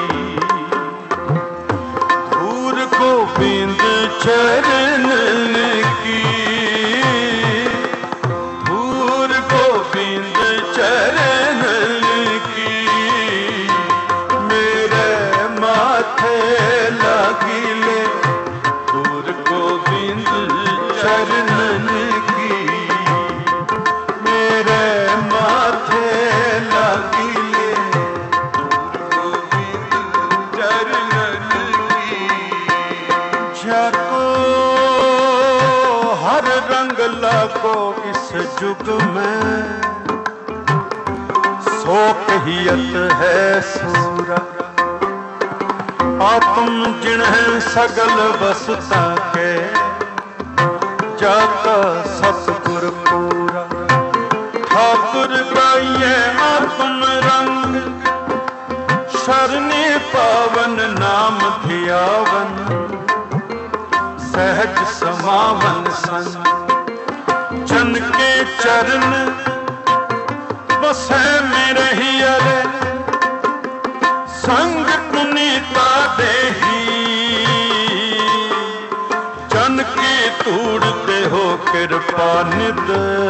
धूर गोविंद चरणन की, धूर गोविंद चरणन की, मेरे माथे लागिले धूर गोविंद चरणन की, मेरे माथे लागिले धूर गोविंद चरणन की। जाको हर रंग लागो इस जुग में, सो कहियत है सूरा, आत्म जिन्ह सगल वसुता के, जाका सतगुर पूरा। ठाकुर गाइए आत्म रंग, शरणी पावन नाम धियावन, सहज समावन संग, जन के चरण बसे मेरे ही अरे, संग पुनीता देही, जन की तूड़ते हो कृपा निद,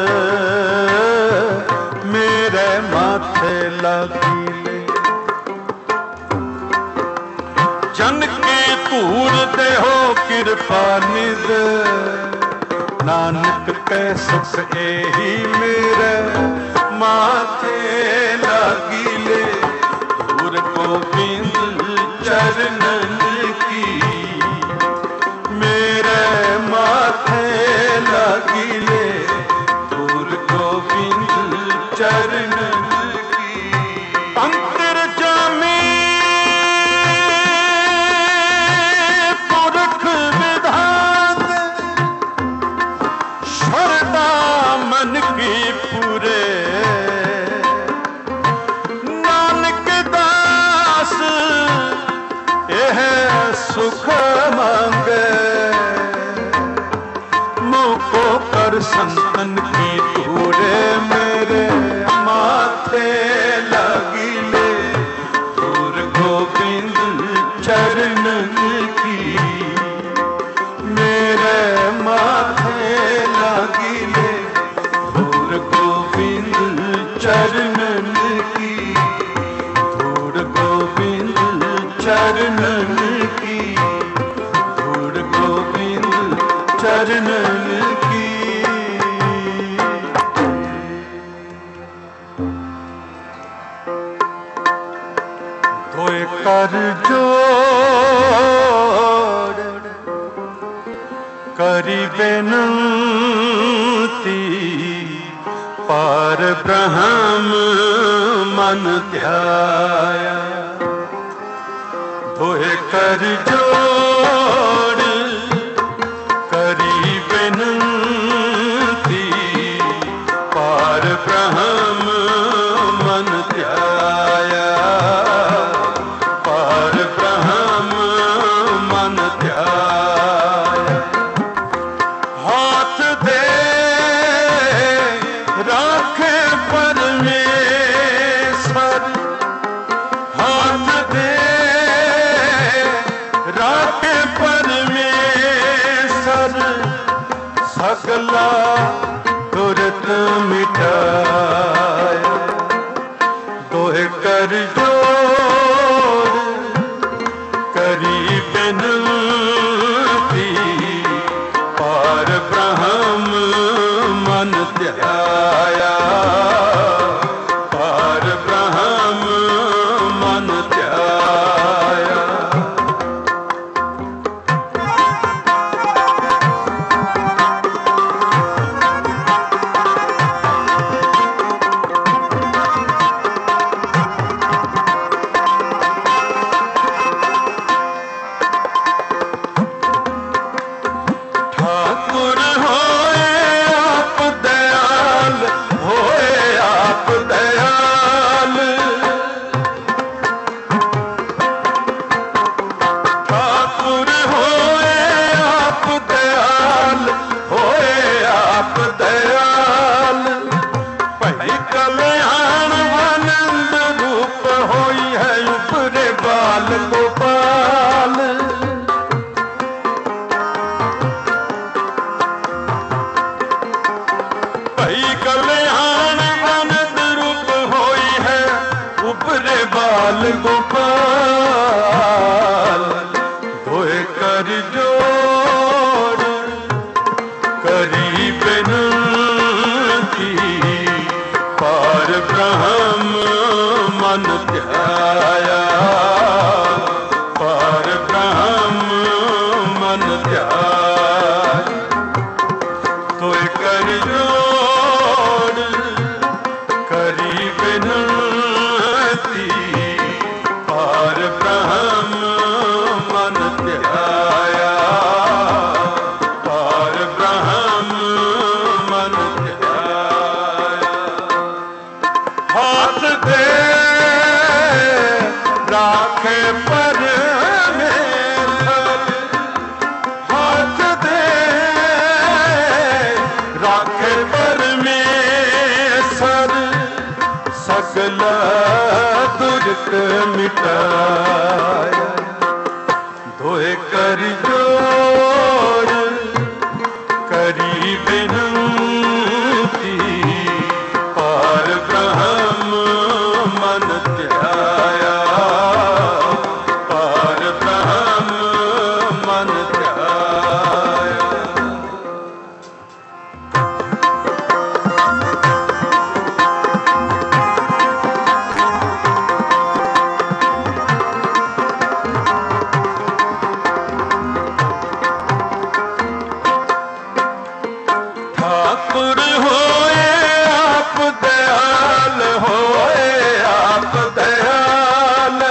मेरे माथे लागिले, जन की तूड़ते हो कृपा निद, नानक के सुख एही मेरे माथे लागिले, धूर गोविंद चरणन की, मेरे माथे लागिले धूर गोविंद चरणन की। अंतर्जामी पुरख विधान, शरदा मन की पूरे, नानक दास यह सुख मांगे, मुको कर संतन की धूरे, मेरे माथे लागिले धूर गोविंद चरणन की, मेरे माथे लागिले धूर गोविंद चरणन की, धूर गोविंद चरणन की, धूर गोविंद चरणन की। धोए कर जोड़ करी बेनती, पार ब्रह्म मन ध्याया, धोए कर जोड़ करी बेनती, पार ब्रह्म मन ध्याया, पार ब्रह्म मन ध्याया। हाथ दे राखे परमेश्वर, हाथ दे राखे परमेश्वर, सगला दुर्त मिटाया, दोहे कर जोड़ करी बेनती, पार ब्रह्म मन ध्याया, पार ब्रह्म मन ध्याया। ब्रह्म मन ध्याय। तोय कर जोड़ करी बिनती पार ब्रह्म मन ध्याया। पार ब्रह्म मन ध्याया। हाथ दे राखे परमेश्वर। हाथ दे राखे परमेश्वर। सगल दुर्ग मिटाया। धोए कर जोड़ करी बिनती पार ब्रह्म मन ध्याया। पार ब्रह्म मन ध्याया। ठाकुर होए आप दयाल। होए आप दयाल।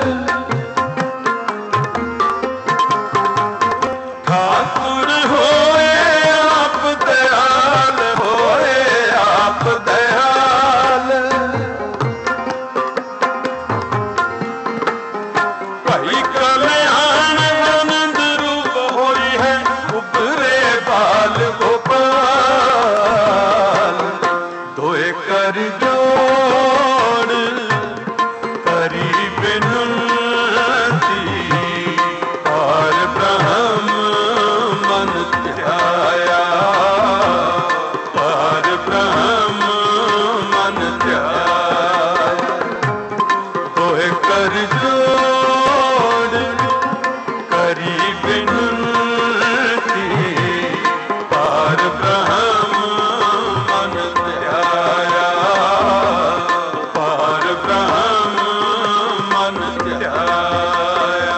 ठाकुर होए आप दयाल। होए आप दयाल। भाई कल्याण आनंद रूप होई है उभरे बाल गोपाल। धोए कर जोड़ करी बिनती पार ब्रह्म मन ध्याया। पार ब्रह्म मन ध्याया। धोए कर जोड़ करी बिनती पार ब्रह्म मन ध्याया। पार ब्रह्म मन ध्याया।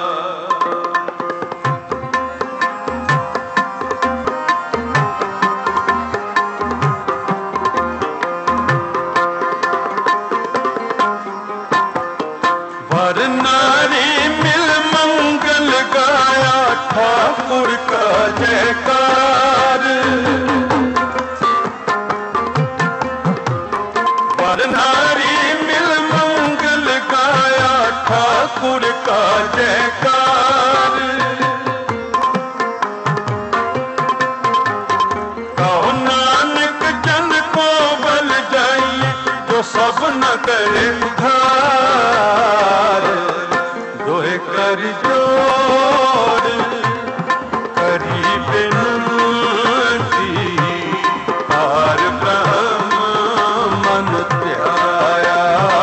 वर नारी मिल मंगल गाया ठाकुर का जयकार। वर नारी मिल मंगल गाया ठाकुर का जयकार। कहो नानक जन को बल जाइए जो सब न करे उधार। दोहे कर जोड़ करी बिनती पार ब्रह्म मन ध्याया।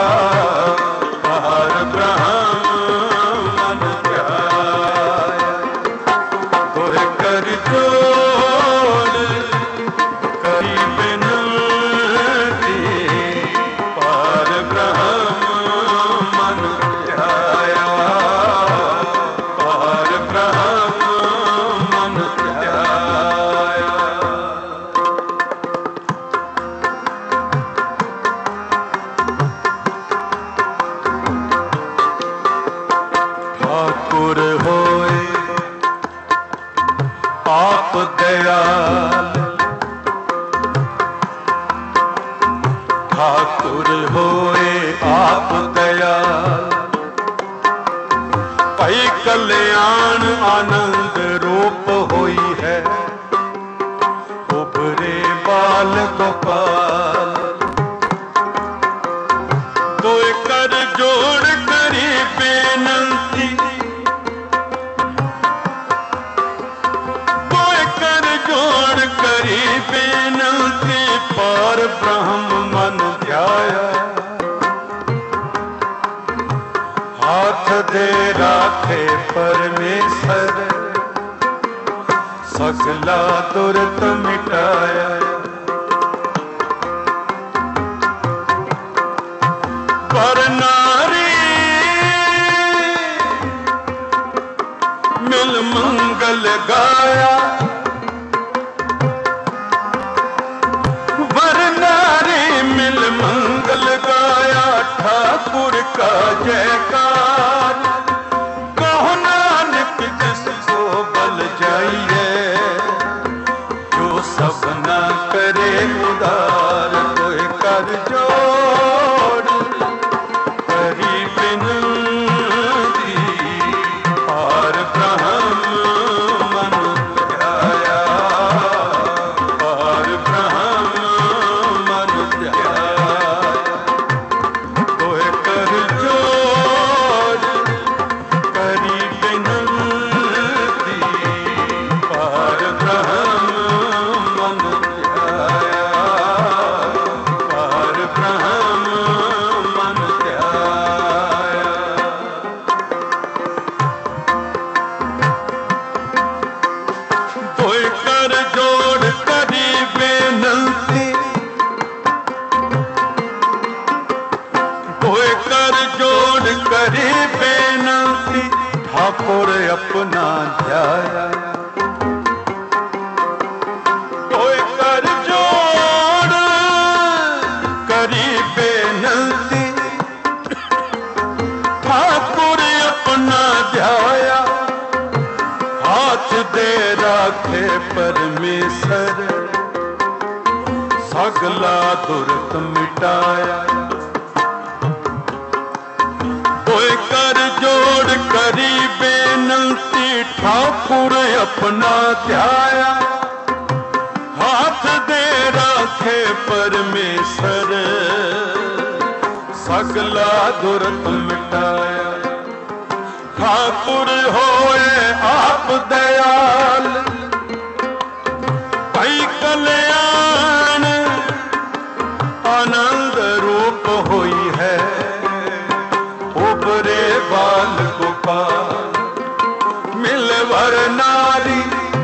पार ब्रह्म मन ध्याया। दोहे कर जोड़ करी बिनती पार ब्रह्म मन ध्याया। पार ब्रह्म मन ध्याया। ठाकुर होए आप दयाल। ठाकुर होए आप दयाल। भाई कल्याण आनंद रूप होई है उभरे बाल गोपाल। तो कर जोड़ करी बेनती। तो कर जोड़ करी बेनती पार ब्रह्म मन ध्याया। हाथ दे राखे परमेश्वर। सगला दुर्त मिटाया। पर नारी मिल मंगल गाया, वर नारी मिल मंगल गाया, ठाकुर का जयकार। कहो नानक जिसको बल जाइए, जो सब न करे उदार। कोई कर जोड़ करी बिनती, पार ब्रह्म मन ध्याया, पार ब्रह्म मन ध्याया। कोई कर जोड़ करी बिनती, पार ब्रह्म मन ध्याया, पार ब्रह्म मन ध्याया। कोई कर जोड़ करी बेनती, कोई कर जोड़ करी बेनती, ठाकुर अपना ध्याया। कोई कर जोड़ करी बेनती, ठाकुर अपना ध्याया। हाथ दे राखे परमेश्वर, सगला दुर्त मिटाया। कोई कर जोड़ करी बेनती, ठाकुर अपना ध्याया। हाथ दे राखे परमेश्वर, सगला दुर्त मिटाया। ठाकुर होए आप दयाल, भई कल्याण आनंद रूप होई है। उबरे बाल गोपाल मिल वर नारी,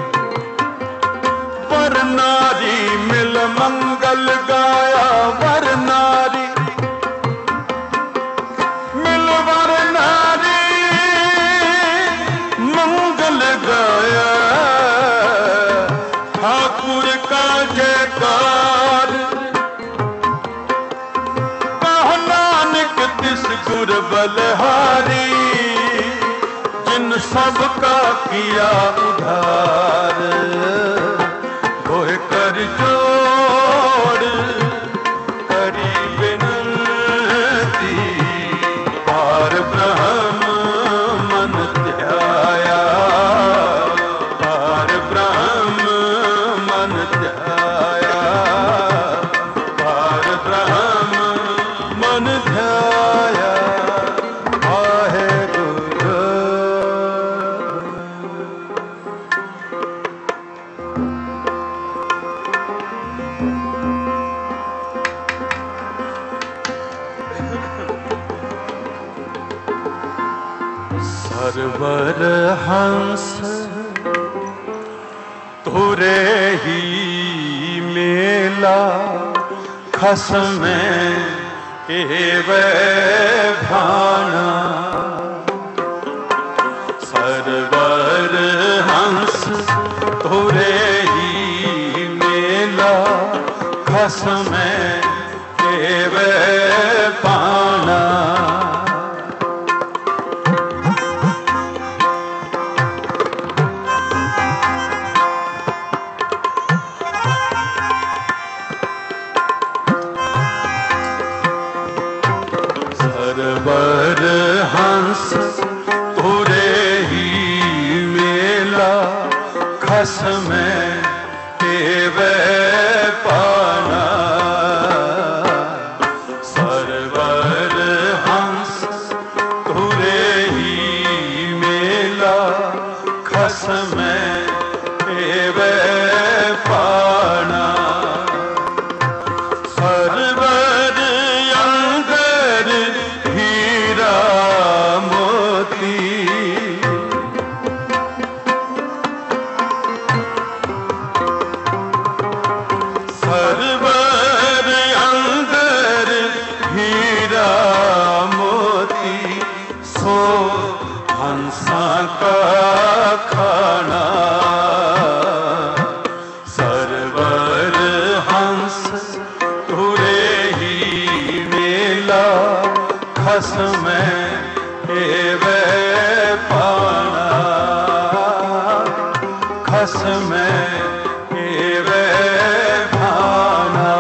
वर नारी मिल मंगल गाया। वर नारी मिल वर नारी मंगल गाया, ठाकुर का जयकार। कहो नानक तिस गुर बलहारी, जिन सबका किया उधार। कोई कर जोड़ करी बिनती, पार ब्रह्म मन ध्याया, पार ब्रह्म मन ध्याया, पार ब्रह्म मन ध्याया। वाहेगुरु। सरवर हंस तुरे ही मेला, खसमे एवे भाना। सरवर हंस तुरे ही मेला, खसमे एवे पाना। सरवर हंस तुरे ही मेला, खसमे एवे पाना। सरवर हंस तुरे ही मेला, खसमे एवे पाना। सरवर अंदर हीरा मोती, सरवर अंदर हीरा मोती, सो हंसा का खसमै एवे भाना।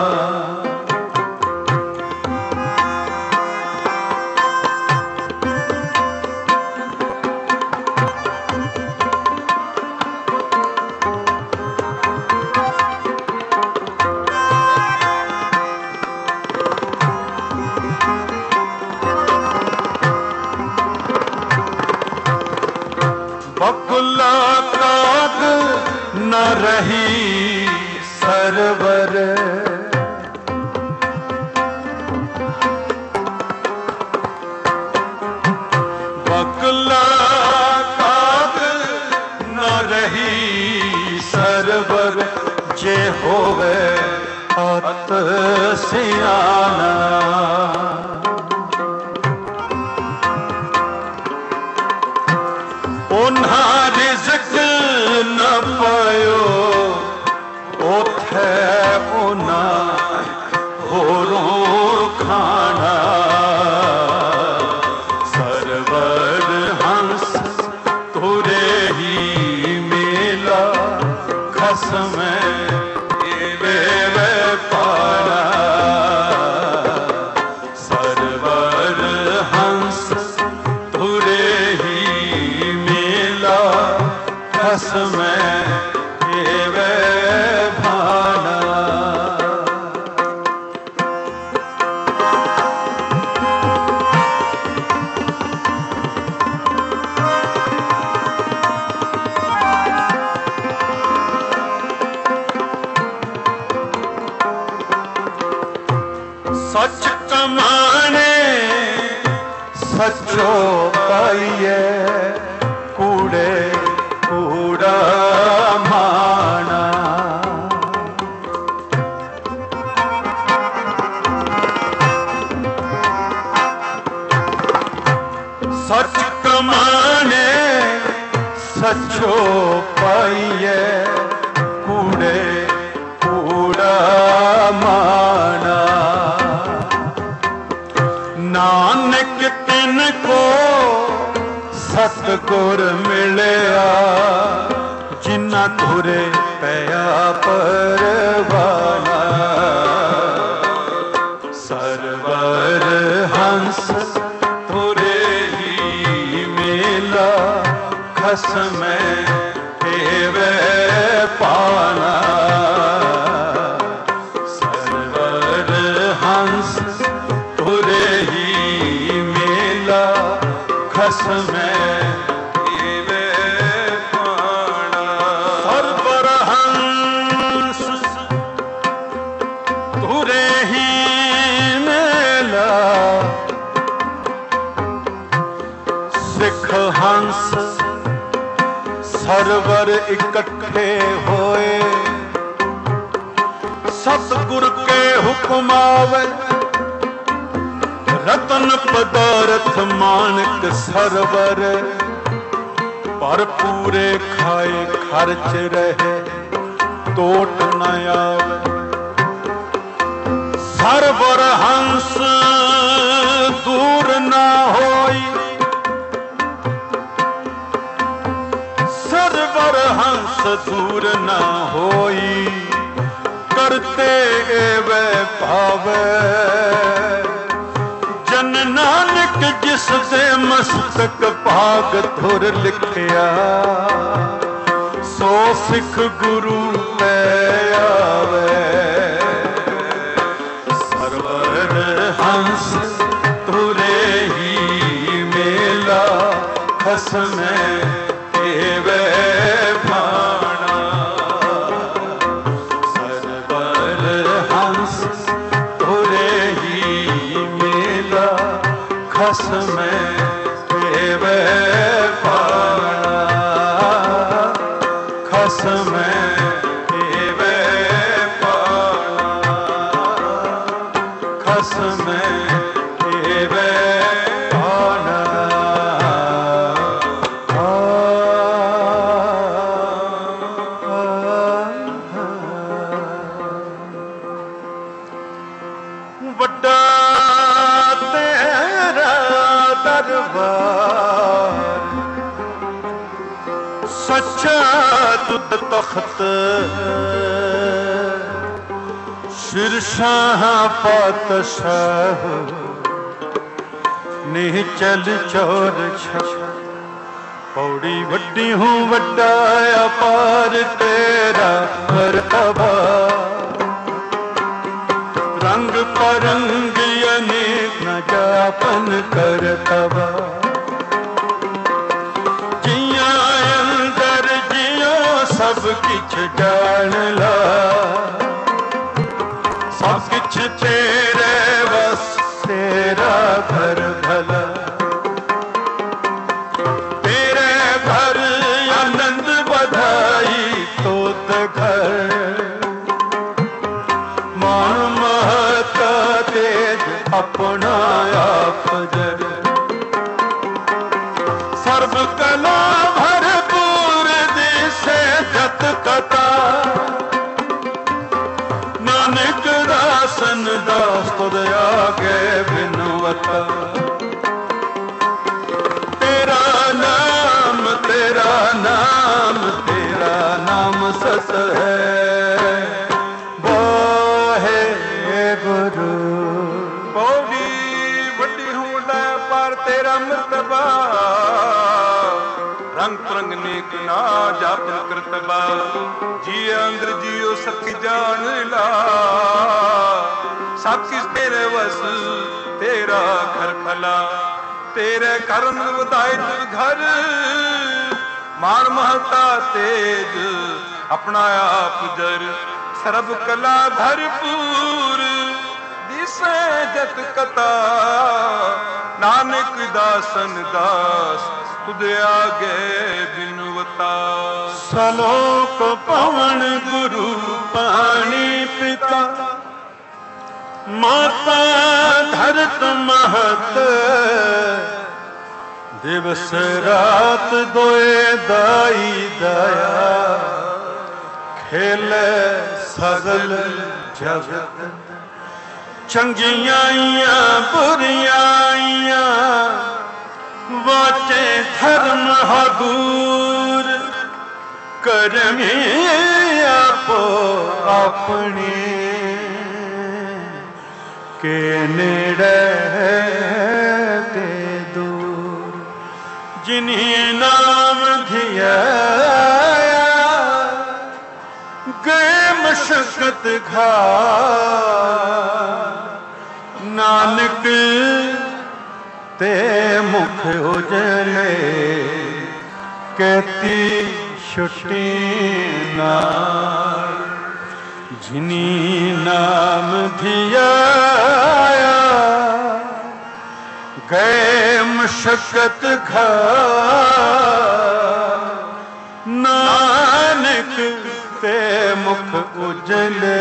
बकुला काग न रही सरवर, बकुला काग न रही सरवर, जे होवे अत सियाना। उन्हा रिज़्क़ न पायो ओथे उन्हा होरों खाना। सरवर हंस तुरे ही मेला, खसमै एवे पाना। सरवर हंस तुरे ही मेला, खसमै एवे भाना। सच कमाने सचो पाइए, कूड़े कूड़ा माना। सच कमाने सचो पाइए, कूड़े कूड़ा माना। नानक तिन को सतगुर मिलया, जिन्ना तुरे पया परवाना। सरवर हंस तुरे ही मेला, खसमै एवे पाना। सरवर हंस तुरे ही मेला, खसमै एवे पाना। सरवर हंस तुरे ही मेला, सिख हंस सरवर इकट्ठे होए, सतगुर के हुक्म आवे। रतन पदारथ मानक सरवर, पर पूरे खाए खर्च रहे, टोट न आवे। सरवर हंस दूर न होई, सरवर हंस दूर न होई, करते एवे पावे। जन नानक जिस दे मस्तक भाग धुर लिखिया, सो सिख गुरु पे आवे। सरवर हंस तुरे ही मेला, खसमै एवे भाना। सरवर हंस तुरे ही मेला, खसमै एवे भाना। खसमै एवे भाना, खसमै एवे भाना। ਵੱਡਾ ਤੇਰਾ ਦਰਬਾਰ, सच्चा तुद तख्त शिरशाह पातशाह निचल चोर छछ पौड़ी वड्डी हूँ वड्डा अपार तेरा मरतबा रंग परंग अनेक न जापन करतबा जिया अंदर जियो सब किछ जान ला सब किछ तेरे बस तेरा घर भला तेरे घर आनंद बधाई तोत घर मान महता तेज अपना आप जर सर्व कला भरपूर दिसे जत कथा नानक दासन दास तुद आगे बिनवता तेरा नाम तेरा नाम तेरा नाम सत है मरतबा रंग तरंग नेक ना जापन करतबा जी अंदर जियो सखी जान ला सब किस तेरे वस तेरा घर भला तेरे करन वधाए तुझ घर मान महता तेज अपना आप जर सर्ब कला भरपूर दिसे जत कथा नानक दासन दास तुद आगे बिनवता सलोक पवन गुरु पानी पिता माता धरत महत दिवस रात दोए दाई दया खेल सगल जगत चंगियाइया बुरियाइया वाचे धर्म हदूर करमी आपो अपने के नेड़े ते दूर जिन्हीं नाम धिया गए मशक्कत घा नानक ते मुख उजले कहती छुट्टी नाल जिनी नाम धिया गए मशक्कत घा नानक ते मुख उजले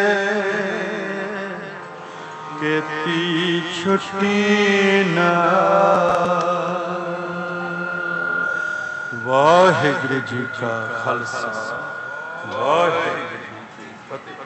केती छुट्टी ना वाहिगुरू जी का खालसा वाहिगुरू जी की फतेह।